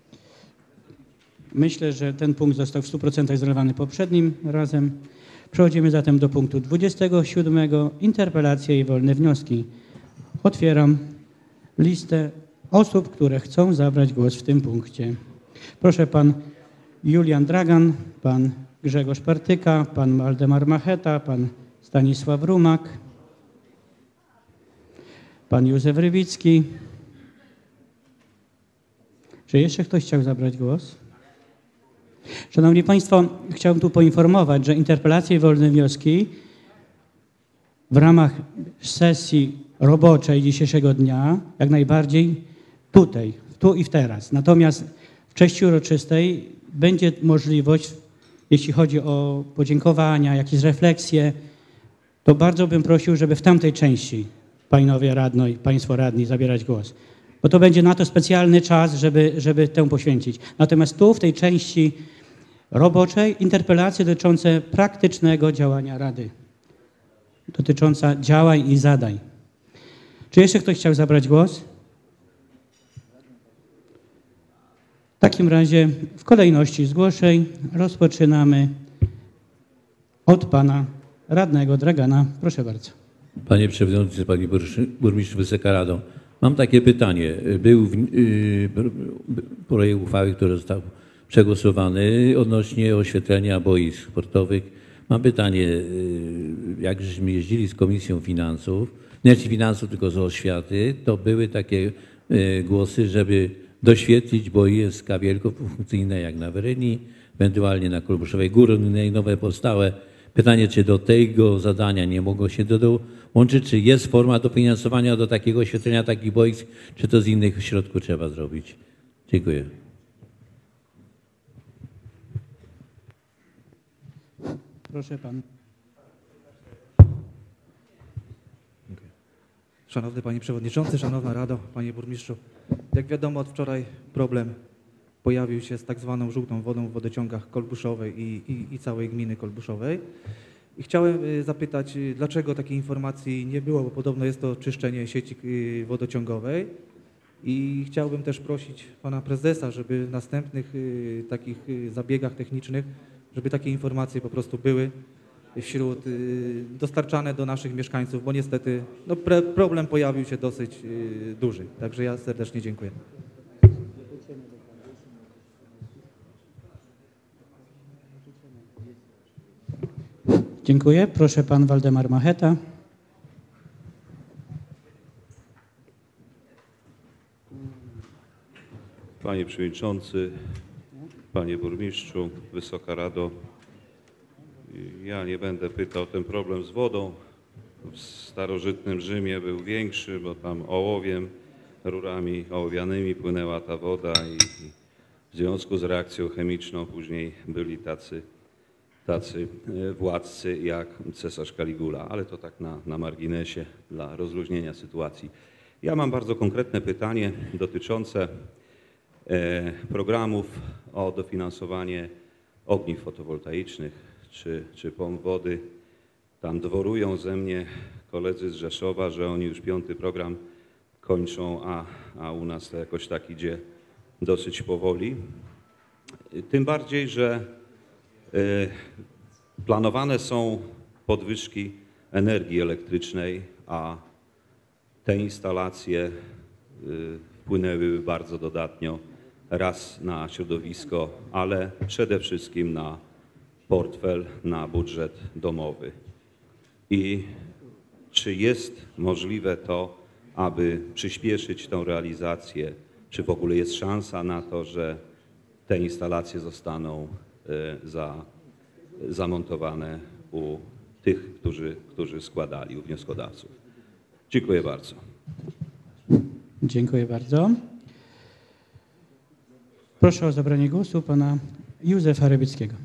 Myślę, że ten punkt został w 100% zrelewowany poprzednim razem. Przechodzimy zatem do punktu 27. Interpelacje i wolne wnioski. Otwieram listę osób, które chcą zabrać głos w tym punkcie. Proszę pan Julian Dragan, pan Grzegorz Partyka, pan Waldemar Macheta, pan Stanisław Rumak, pan Józef Rybicki. Czy jeszcze ktoś chciał zabrać głos? Szanowni Państwo, chciałbym tu poinformować, że interpelacje i wolne wnioski w ramach sesji roboczej dzisiejszego dnia jak najbardziej tutaj, tu i teraz. Natomiast w części uroczystej będzie możliwość, jeśli chodzi o podziękowania, jakieś refleksje, to bardzo bym prosił, żeby w tamtej części panowie radni, państwo radni zabierać głos. Bo to będzie na to specjalny czas, żeby tę poświęcić. Natomiast tu w tej części roboczej interpelacje dotyczące praktycznego działania Rady. Dotycząca działań i zadań. Czy jeszcze ktoś chciał zabrać głos? W takim razie w kolejności zgłoszeń rozpoczynamy od pana radnego Dragana. Proszę bardzo. Panie Przewodniczący, Panie Burmistrzu, Wysoka Rado. Mam takie pytanie. Był projekt uchwały, który został przegłosowany odnośnie oświetlenia boisk sportowych. Mam pytanie, jak żeśmy jeździli z Komisją Finansów, nie z finansów, tylko z oświaty, to były takie głosy, żeby doświetlić boiska wielkofunkcyjne jak na Weryni, ewentualnie na Kolbuszowej Górnej, nowe powstałe. Pytanie, czy do tego zadania nie mogło się dołączyć, czy jest forma dofinansowania do takiego oświetlenia takich boisk, czy to z innych środków trzeba zrobić? Dziękuję. Proszę pan. Szanowny Panie Przewodniczący, Szanowna Rado, Panie Burmistrzu. Jak wiadomo, od wczoraj problem pojawił się z tak zwaną żółtą wodą w wodociągach Kolbuszowej i całej gminy Kolbuszowej. I chciałem zapytać, dlaczego takiej informacji nie było, bo podobno jest to czyszczenie sieci wodociągowej. I chciałbym też prosić Pana Prezesa, żeby w następnych takich zabiegach technicznych, żeby takie informacje po prostu były dostarczane do naszych mieszkańców, bo niestety no, problem pojawił się dosyć duży. Także ja serdecznie dziękuję. Dziękuję. Proszę pan Waldemar Macheta. Panie Przewodniczący, Panie Burmistrzu, Wysoka Rado, ja nie będę pytał o ten problem z wodą. w starożytnym Rzymie był większy, bo tam ołowiem, rurami ołowianymi płynęła ta woda i w związku z reakcją chemiczną później byli tacy władcy jak cesarz Kaligula, ale to tak na marginesie dla rozluźnienia sytuacji. Ja mam bardzo konkretne pytanie dotyczące programów o dofinansowanie ogniw fotowoltaicznych czy pomp wody. Tam dworują ze mnie koledzy z Rzeszowa, że oni już 5. program kończą, a u nas to jakoś tak idzie dosyć powoli. Tym bardziej, że planowane są podwyżki energii elektrycznej, a te instalacje wpłynęły bardzo dodatnio raz na środowisko, ale przede wszystkim na portfel, na budżet domowy. I czy jest możliwe to, aby przyspieszyć tę realizację? Czy w ogóle jest szansa na to, że te instalacje zostaną zamontowane u tych, którzy składali, u wnioskodawców? Dziękuję bardzo. Dziękuję bardzo. Proszę o zabranie głosu pana Józefa Rybickiego.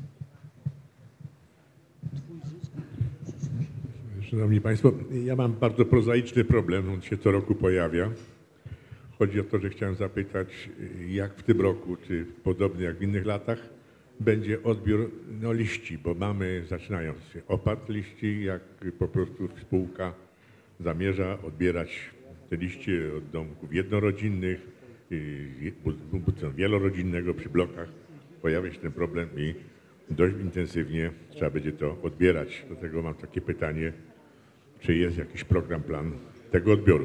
Szanowni Państwo, ja mam bardzo prozaiczny problem, on się co roku pojawia. Chodzi o to, że chciałem zapytać, jak w tym roku, czy podobnie jak w innych latach, będzie odbiór liści, bo zaczynają się opad liści, jak po prostu spółka zamierza odbierać te liście od domków jednorodzinnych, wielorodzinnego przy blokach. Pojawia się ten problem i dość intensywnie trzeba będzie to odbierać. Dlatego mam takie pytanie, czy jest jakiś program, plan tego odbioru?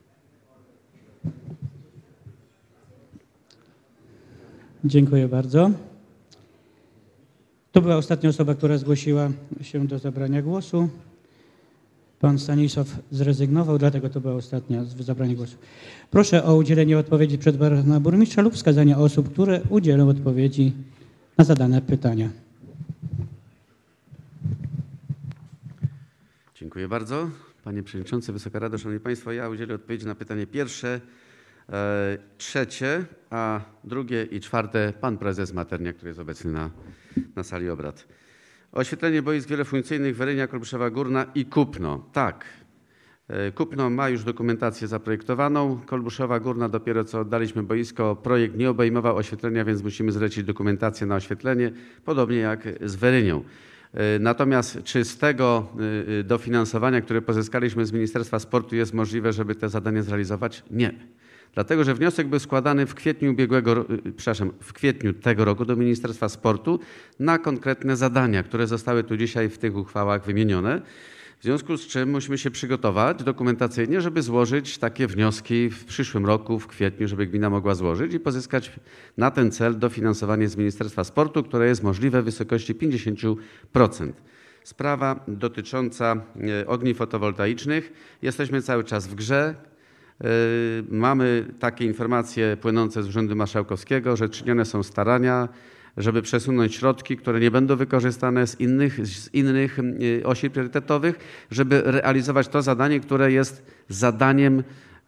Dziękuję bardzo. To była ostatnia osoba, która zgłosiła się do zabrania głosu. Pan Stanisław zrezygnował, dlatego to była ostatnia zabranie głosu. Proszę o udzielenie odpowiedzi przed pana burmistrza lub wskazania osób, które udzielą odpowiedzi na zadane pytania. Dziękuję bardzo. Panie Przewodniczący, Wysoka Rado, Szanowni Państwo, ja udzielę odpowiedzi na pytanie pierwsze, trzecie, a drugie i czwarte pan prezes Maternia, który jest obecny na sali obrad. Oświetlenie boisk wielofunkcyjnych Werynia, Kolbuszowa Górna i Kupno. Tak, Kupno ma już dokumentację zaprojektowaną. Kolbuszowa Górna dopiero co oddaliśmy boisko. Projekt nie obejmował oświetlenia, więc musimy zlecić dokumentację na oświetlenie, podobnie jak z Werynią. Natomiast czy z tego dofinansowania, które pozyskaliśmy z Ministerstwa Sportu, jest możliwe, żeby te zadanie zrealizować? Nie. Dlatego, że wniosek był składany w kwietniu tego roku do Ministerstwa Sportu na konkretne zadania, które zostały tu dzisiaj w tych uchwałach wymienione. W związku z czym musimy się przygotować dokumentacyjnie, żeby złożyć takie wnioski w przyszłym roku, w kwietniu, żeby gmina mogła złożyć i pozyskać na ten cel dofinansowanie z Ministerstwa Sportu, które jest możliwe w wysokości 50%. Sprawa dotycząca ogniw fotowoltaicznych. Jesteśmy cały czas w grze. Mamy takie informacje płynące z Urzędu Marszałkowskiego, że czynione są starania, żeby przesunąć środki, które nie będą wykorzystane z innych osi priorytetowych, żeby realizować to zadanie, które jest zadaniem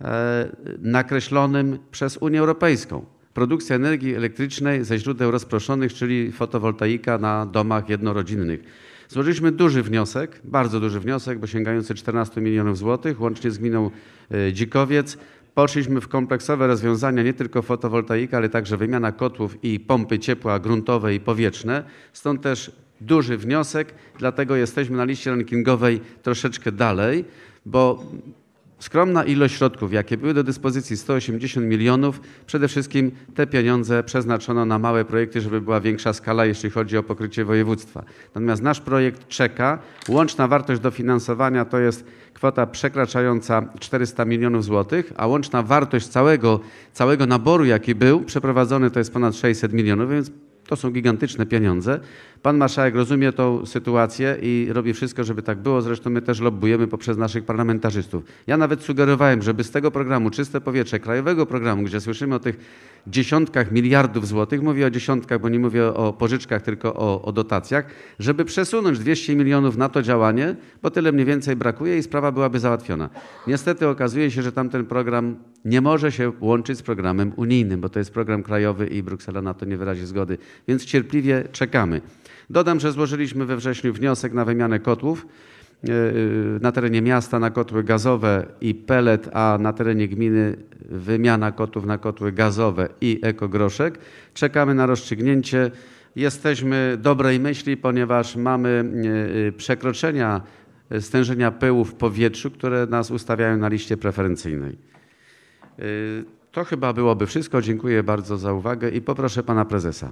nakreślonym przez Unię Europejską. Produkcja energii elektrycznej ze źródeł rozproszonych, czyli fotowoltaika na domach jednorodzinnych. Złożyliśmy duży wniosek, bardzo duży wniosek, bo sięgający 14 milionów złotych, łącznie z gminą Dzikowiec. Poszliśmy w kompleksowe rozwiązania, nie tylko fotowoltaika, ale także wymiana kotłów i pompy ciepła gruntowe i powietrzne. Stąd też duży wniosek, dlatego jesteśmy na liście rankingowej troszeczkę dalej, bo skromna ilość środków, jakie były do dyspozycji, 180 milionów, przede wszystkim te pieniądze przeznaczono na małe projekty, żeby była większa skala, jeśli chodzi o pokrycie województwa. Natomiast nasz projekt czeka. Łączna wartość dofinansowania to jest kwota przekraczająca 400 milionów złotych, a łączna wartość całego naboru, jaki był przeprowadzony, to jest ponad 600 milionów, więc To są gigantyczne pieniądze. Pan marszałek rozumie tą sytuację i robi wszystko, żeby tak było. Zresztą my też lobbujemy poprzez naszych parlamentarzystów. Ja nawet sugerowałem, żeby z tego programu Czyste Powietrze, krajowego programu, gdzie słyszymy o tych dziesiątkach miliardów złotych, mówię o dziesiątkach, bo nie mówię o pożyczkach, tylko o dotacjach, żeby przesunąć 200 milionów na to działanie, bo tyle mniej więcej brakuje i sprawa byłaby załatwiona. Niestety okazuje się, że tamten program nie może się łączyć z programem unijnym, bo to jest program krajowy i Bruksela na to nie wyrazi zgody, więc cierpliwie czekamy. Dodam, że złożyliśmy we wrześniu wniosek na wymianę kotłów na terenie miasta na kotły gazowe i pellet, a na terenie gminy wymiana kotłów na kotły gazowe i ekogroszek. Czekamy na rozstrzygnięcie. Jesteśmy dobrej myśli, ponieważ mamy przekroczenia stężenia pyłu w powietrzu, które nas ustawiają na liście preferencyjnej. To chyba byłoby wszystko. Dziękuję bardzo za uwagę i poproszę pana prezesa.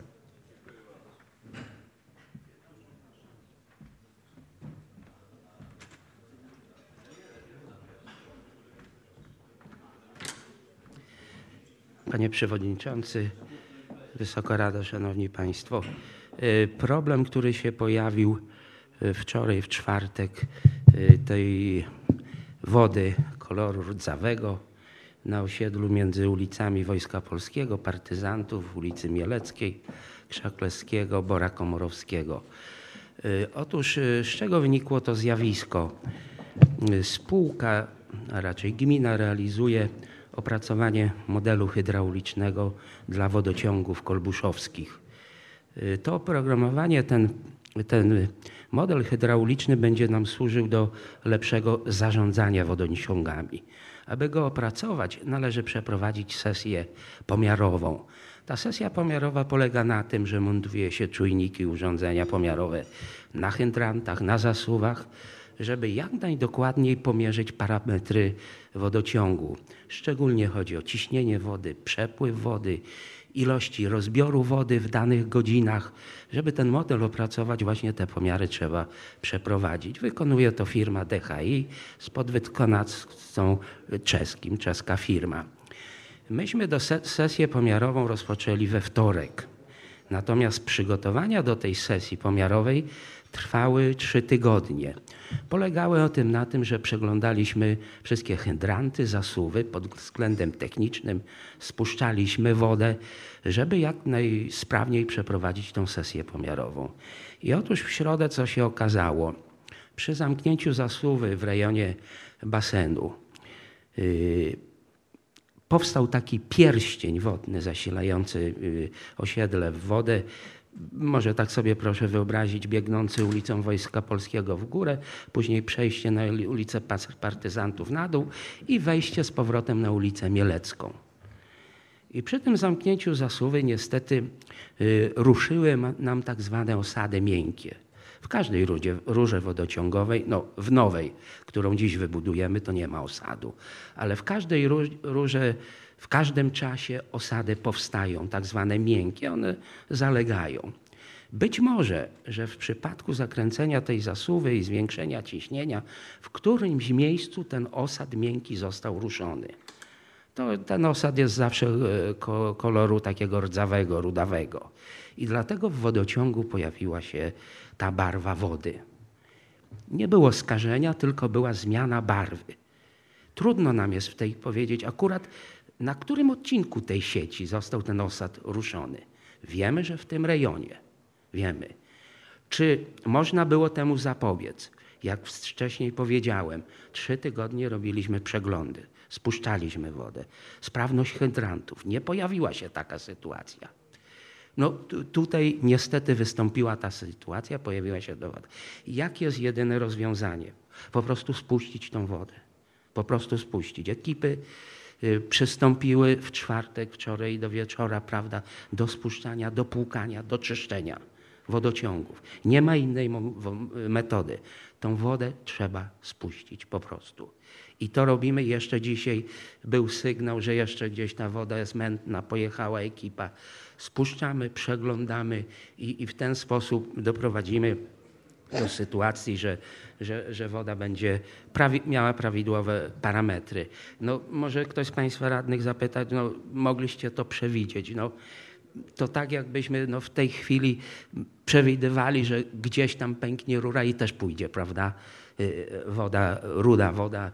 Panie Przewodniczący, Wysoka Rado, Szanowni Państwo. Problem, który się pojawił wczoraj, w czwartek, tej wody koloru rdzawego na osiedlu między ulicami Wojska Polskiego, Partyzantów, ulicy Mieleckiej, Krzaklewskiego, Bora Komorowskiego. Otóż z czego wynikło to zjawisko? Spółka, a raczej gmina realizuje opracowanie modelu hydraulicznego dla wodociągów kolbuszowskich. To oprogramowanie, ten model hydrauliczny będzie nam służył do lepszego zarządzania wodociągami. Aby go opracować, należy przeprowadzić sesję pomiarową. Ta sesja pomiarowa polega na tym, że montuje się czujniki i urządzenia pomiarowe na hydrantach, na zasuwach, żeby jak najdokładniej pomierzyć parametry wodociągu. Szczególnie chodzi o ciśnienie wody, przepływ wody, ilości rozbioru wody w danych godzinach. Żeby ten model opracować, właśnie te pomiary trzeba przeprowadzić. Wykonuje to firma DHI z podwykonawcą czeskim, czeska firma. Myśmy sesję pomiarową rozpoczęli we wtorek. Natomiast przygotowania do tej sesji pomiarowej trwały 3 tygodnie. Polegały na tym, że przeglądaliśmy wszystkie hydranty, zasuwy pod względem technicznym, spuszczaliśmy wodę, żeby jak najsprawniej przeprowadzić tą sesję pomiarową. I otóż w środę co się okazało? Przy zamknięciu zasuwy w rejonie basenu powstał taki pierścień wodny zasilający osiedle w wodę. Może tak sobie proszę wyobrazić, biegnący ulicą Wojska Polskiego w górę, później przejście na ulicę Partyzantów na dół i wejście z powrotem na ulicę Mielecką. I przy tym zamknięciu zasuwy niestety ruszyły nam tak zwane osady miękkie. W każdej rurze wodociągowej, no w nowej, którą dziś wybudujemy, to nie ma osadu, ale w każdej rurze, w każdym czasie osady powstają, tak zwane miękkie, one zalegają. Być może, że w przypadku zakręcenia tej zasuwy i zwiększenia ciśnienia, w którymś miejscu ten osad miękki został ruszony. Ten osad jest zawsze koloru takiego rdzawego, rudawego. I dlatego w wodociągu pojawiła się ta barwa wody. Nie było skażenia, tylko była zmiana barwy. Trudno nam jest w tej powiedzieć akurat, na którym odcinku tej sieci został ten osad ruszony. Wiemy, że w tym rejonie. Wiemy. Czy można było temu zapobiec? Jak wcześniej powiedziałem, 3 tygodnie robiliśmy przeglądy. Spuszczaliśmy wodę. Sprawność hydrantów. Nie pojawiła się taka sytuacja. No tutaj niestety wystąpiła ta sytuacja, pojawiła się dowód. Jakie jest jedyne rozwiązanie? Po prostu spuścić tą wodę. Po prostu spuścić. Ekipy przystąpiły w czwartek, wczoraj do wieczora, prawda, do spuszczania, do płukania, do czyszczenia wodociągów. Nie ma innej metody. Tą wodę trzeba spuścić po prostu. I to robimy. Jeszcze dzisiaj był sygnał, że jeszcze gdzieś ta woda jest mętna, pojechała ekipa. Spuszczamy, przeglądamy i w ten sposób doprowadzimy do sytuacji, że woda będzie miała prawidłowe parametry. No, może ktoś z Państwa radnych zapytać, no, mogliście to przewidzieć. No, to tak jakbyśmy w tej chwili przewidywali, że gdzieś tam pęknie rura i też pójdzie, prawda, ruda woda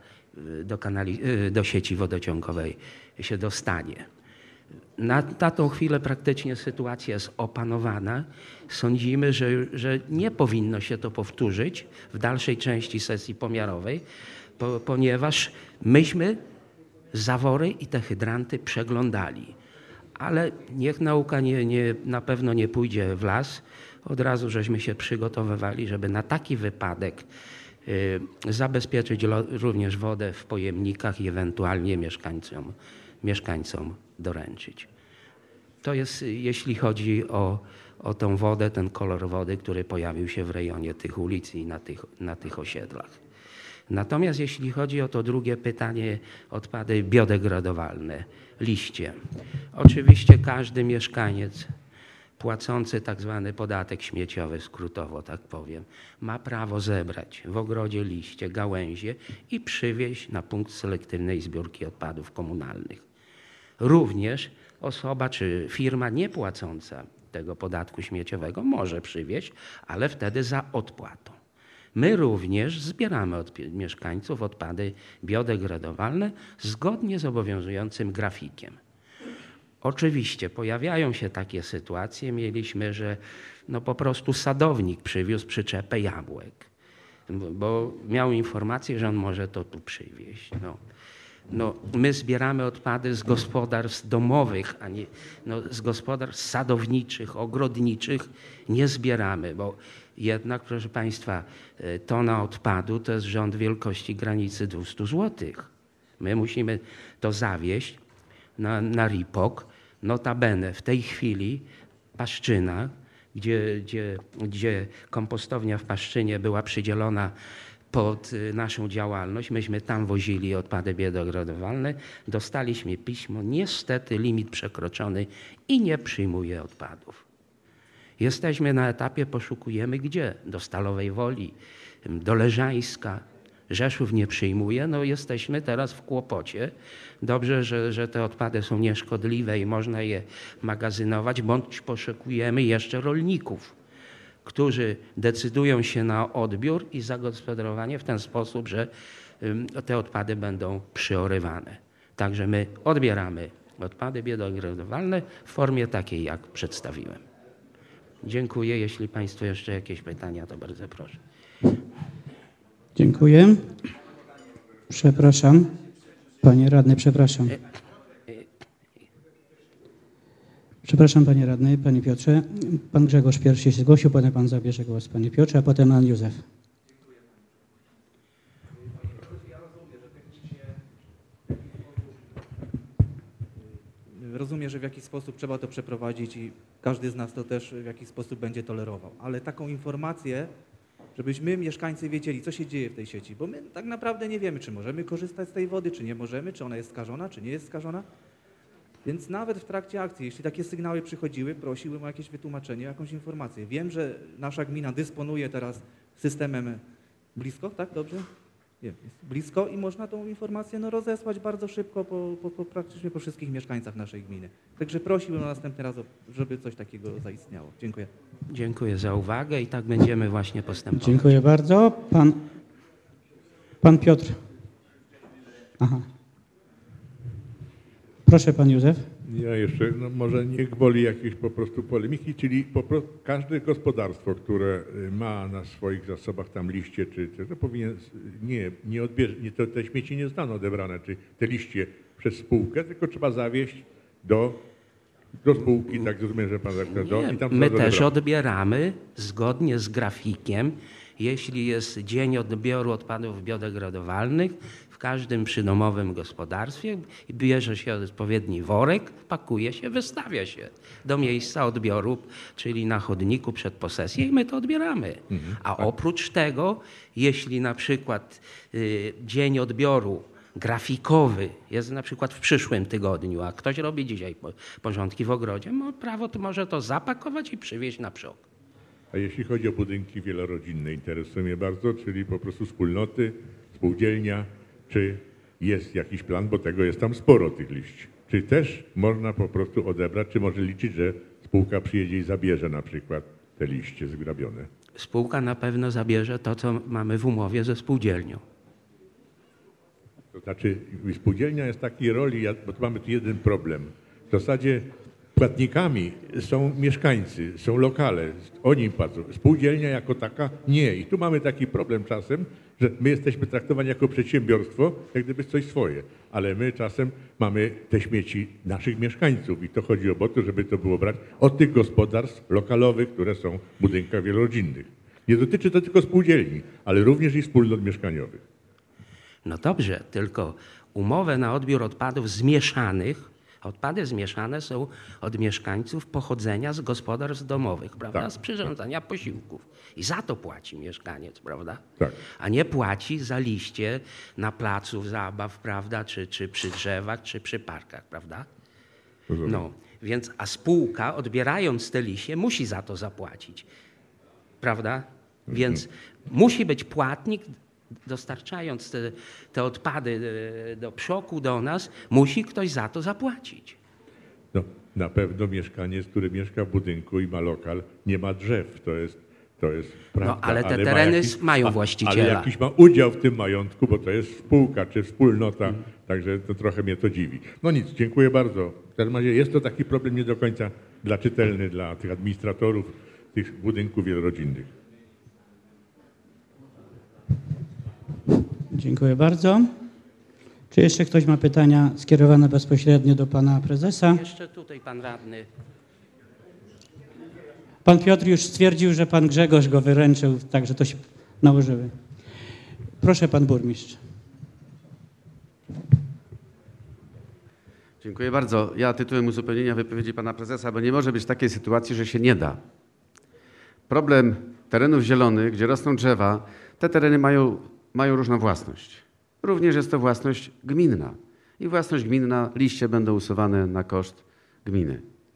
do sieci wodociągowej się dostanie. Na tą chwilę praktycznie sytuacja jest opanowana. Sądzimy, że nie powinno się to powtórzyć w dalszej części sesji pomiarowej, ponieważ myśmy zawory i te hydranty przeglądali. Ale niech nauka na pewno nie pójdzie w las. Od razu żeśmy się przygotowywali, żeby na taki wypadek zabezpieczyć również wodę w pojemnikach i ewentualnie mieszkańcom doręczyć. To jest, jeśli chodzi o tą wodę, ten kolor wody, który pojawił się w rejonie tych ulic i na tych osiedlach. Natomiast jeśli chodzi o to drugie pytanie, odpady biodegradowalne, liście. Oczywiście każdy mieszkaniec płacący tak zwany podatek śmieciowy, skrótowo tak powiem, ma prawo zebrać w ogrodzie liście, gałęzie i przywieźć na punkt selektywnej zbiórki odpadów komunalnych. Również osoba czy firma niepłacąca tego podatku śmieciowego może przywieźć, ale wtedy za odpłatą. My również zbieramy od mieszkańców odpady biodegradowalne zgodnie z obowiązującym grafikiem. Oczywiście pojawiają się takie sytuacje, mieliśmy, że po prostu sadownik przywiózł przyczepę jabłek, bo miał informację, że on może to tu przywieźć. My zbieramy odpady z gospodarstw domowych, a nie z gospodarstw sadowniczych, ogrodniczych nie zbieramy, bo jednak, proszę Państwa, tona odpadu to jest rząd wielkości granicy 200 zł. My musimy to zawieźć na RIPOK. Notabene w tej chwili Paszczyna, gdzie kompostownia w Paszczynie była przydzielona pod naszą działalność, myśmy tam wozili odpady biodegradowalne, dostaliśmy pismo, niestety limit przekroczony i nie przyjmuje odpadów. Jesteśmy na etapie, poszukujemy gdzie? Do Stalowej Woli, do Leżańska. Rzeszów nie przyjmuje, jesteśmy teraz w kłopocie. Dobrze, że te odpady są nieszkodliwe i można je magazynować, bądź poszukujemy jeszcze rolników, którzy decydują się na odbiór i zagospodarowanie w ten sposób, że te odpady będą przyorywane. Także my odbieramy odpady biodegradowalne w formie takiej, jak przedstawiłem. Dziękuję. Jeśli Państwo jeszcze jakieś pytania, to bardzo proszę. Dziękuję. Przepraszam. Panie radny, przepraszam. Przepraszam, panie radny, panie Piotrze. Pan Grzegorz pierwszy się zgłosił, potem pan zabierze głos, panie Piotrze, a potem pan Józef. Rozumiem, że w jakiś sposób trzeba to przeprowadzić i każdy z nas to też w jakiś sposób będzie tolerował. Ale taką informację, żebyśmy mieszkańcy wiedzieli, co się dzieje w tej sieci, bo my tak naprawdę nie wiemy, czy możemy korzystać z tej wody, czy nie możemy, czy ona jest skażona, czy nie jest skażona. Więc nawet w trakcie akcji, jeśli takie sygnały przychodziły, prosiłbym o jakieś wytłumaczenie, jakąś informację. Wiem, że nasza gmina dysponuje teraz systemem blisko, tak? Dobrze? Wiem, jest blisko i można tą informację rozesłać bardzo szybko praktycznie po wszystkich mieszkańcach naszej gminy. Także prosiłbym następny raz, żeby coś takiego zaistniało. Dziękuję. Dziękuję za uwagę i tak będziemy właśnie postępować. Dziękuję bardzo. Pan Piotr. Aha. Proszę, pan Józef. Ja jeszcze, może niech gwoli jakiejś po prostu polemiki, czyli każde gospodarstwo, które ma na swoich zasobach tam liście, to powinien, nie odbierze, te śmieci nie zostaną odebrane, czy te liście przez spółkę, tylko trzeba zawieźć do spółki, tak rozumiem, że pan i tam my też odbieramy zgodnie z grafikiem. Jeśli jest dzień odbioru odpadów biodegradowalnych, w każdym przydomowym gospodarstwie bierze się odpowiedni worek, pakuje się, wystawia się do miejsca odbioru, czyli na chodniku przed posesją i my to odbieramy. A oprócz tego, jeśli na przykład dzień odbioru grafikowy jest na przykład w przyszłym tygodniu, a ktoś robi dzisiaj porządki w ogrodzie, ma prawo to może to zapakować i przywieźć na przok. A jeśli chodzi o budynki wielorodzinne, interesuje mnie bardzo, czyli po prostu wspólnoty, spółdzielnia, czy jest jakiś plan, bo tego jest tam sporo tych liści. Czy też można po prostu odebrać, czy może liczyć, że spółka przyjedzie i zabierze na przykład te liście zgrabione? Spółka na pewno zabierze to, co mamy w umowie ze spółdzielnią. To znaczy spółdzielnia jest w takiej roli, bo tu mamy tu jeden problem. W zasadzie płatnikami są mieszkańcy, są lokale, oni płacą. Spółdzielnia jako taka nie. I tu mamy taki problem czasem, że my jesteśmy traktowani jako przedsiębiorstwo, jak gdyby coś swoje. Ale my czasem mamy te śmieci naszych mieszkańców i to chodzi o to, żeby to było brać od tych gospodarstw lokalowych, które są w budynkach wielorodzinnych. Nie dotyczy to tylko spółdzielni, ale również i wspólnot mieszkaniowych. No dobrze, tylko umowę na odbiór odpadów zmieszanych, odpady zmieszane są od mieszkańców pochodzenia z gospodarstw domowych, prawda? Tak. Z przyrządzania posiłków. I za to płaci mieszkaniec, prawda? Tak. A nie płaci za liście na placu zabaw, prawda? Czy przy drzewach, czy przy parkach, prawda? No, więc a spółka odbierając te liście musi za to zapłacić, prawda? Więc musi być płatnik, dostarczając te odpady do przoku do nas, musi ktoś za to zapłacić. No, na pewno mieszkaniec, który mieszka w budynku i ma lokal, nie ma drzew. To jest prawda. No, ale te tereny mają właściciela. Ale jakiś ma udział w tym majątku, bo to jest spółka czy wspólnota, także to trochę mnie to dziwi. No nic, dziękuję bardzo. W każdym razie jest to taki problem nie do końca czytelny dla tych administratorów tych budynków wielorodzinnych. Dziękuję bardzo. Czy jeszcze ktoś ma pytania skierowane bezpośrednio do pana prezesa? Jeszcze tutaj pan radny. Pan Piotr już stwierdził, że pan Grzegorz go wyręczył, także to się nałożyły. Proszę, pan burmistrz. Dziękuję bardzo. Ja tytułem uzupełnienia wypowiedzi pana prezesa, bo nie może być takiej sytuacji, że się nie da. Problem terenów zielonych, gdzie rosną drzewa, te tereny mają różną własność. Również jest to własność gminna. I własność gminna, liście będą usuwane na koszt gminy.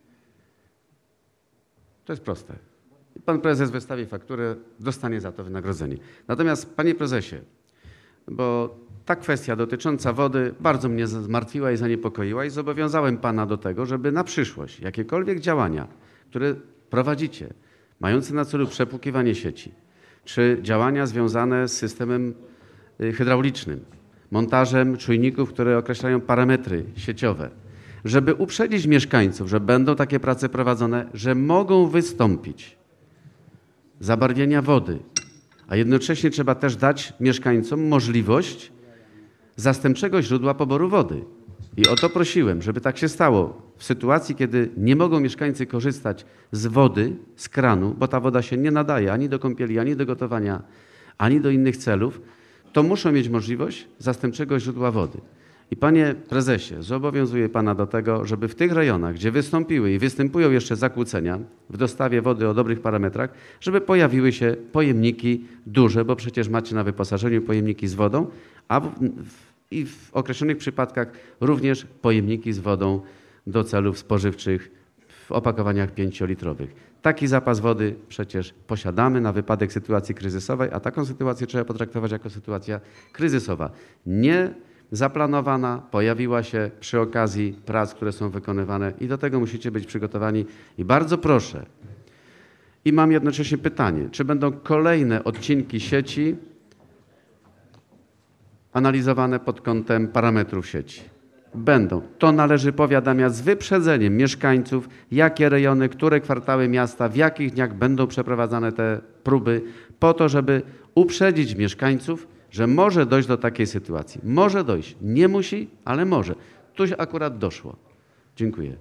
To jest proste. I pan prezes wystawi fakturę, dostanie za to wynagrodzenie. Natomiast panie prezesie, bo ta kwestia dotycząca wody bardzo mnie zmartwiła i zaniepokoiła i zobowiązałem pana do tego, żeby na przyszłość jakiekolwiek działania, które prowadzicie, mające na celu przepłukiwanie sieci, czy działania związane z systemem hydraulicznym, montażem czujników, które określają parametry sieciowe, żeby uprzedzić mieszkańców, że będą takie prace prowadzone, że mogą wystąpić zabarwienia wody, a jednocześnie trzeba też dać mieszkańcom możliwość zastępczego źródła poboru wody. I o to prosiłem, żeby tak się stało. W sytuacji, kiedy nie mogą mieszkańcy korzystać z wody, z kranu, bo ta woda się nie nadaje ani do kąpieli, ani do gotowania, ani do innych celów, to muszą mieć możliwość zastępczego źródła wody. I panie prezesie, zobowiązuję pana do tego, żeby w tych rejonach, gdzie wystąpiły i występują jeszcze zakłócenia w dostawie wody o dobrych parametrach, żeby pojawiły się pojemniki duże, bo przecież macie na wyposażeniu pojemniki z wodą, a w określonych przypadkach również pojemniki z wodą do celów spożywczych w opakowaniach 5-litrowych. Taki zapas wody przecież posiadamy na wypadek sytuacji kryzysowej, a taką sytuację trzeba potraktować jako sytuacja kryzysowa. Nie zaplanowana, pojawiła się przy okazji prac, które są wykonywane i do tego musicie być przygotowani. I bardzo proszę, i mam jednocześnie pytanie, czy będą kolejne odcinki sieci analizowane pod kątem parametrów sieci? Będą. To należy powiadamiać z wyprzedzeniem mieszkańców, jakie rejony, które kwartały miasta, w jakich dniach będą przeprowadzane te próby, po to, żeby uprzedzić mieszkańców, że może dojść do takiej sytuacji. Może dojść. Nie musi, ale może. Tu się akurat doszło. Dziękuję.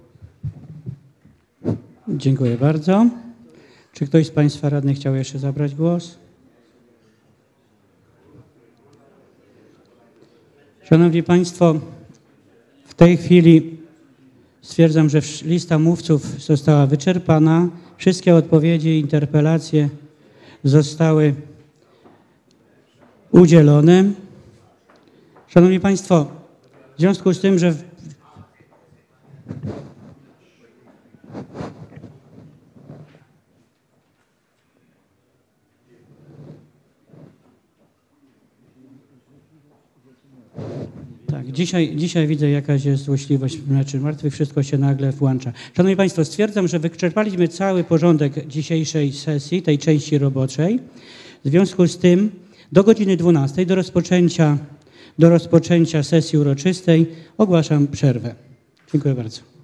Dziękuję bardzo. Czy ktoś z państwa radnych chciał jeszcze zabrać głos? Szanowni państwo, w tej chwili stwierdzam, że lista mówców została wyczerpana. Wszystkie odpowiedzi i interpelacje zostały udzielone. Szanowni państwo, w związku z tym, że tak. Tak, dzisiaj widzę jakaś jest złośliwość, znaczy martwych, wszystko się nagle włącza. Szanowni Państwo, stwierdzam, że wyczerpaliśmy cały porządek dzisiejszej sesji, tej części roboczej. W związku z tym do godziny 12 do rozpoczęcia sesji uroczystej ogłaszam przerwę. Dziękuję bardzo.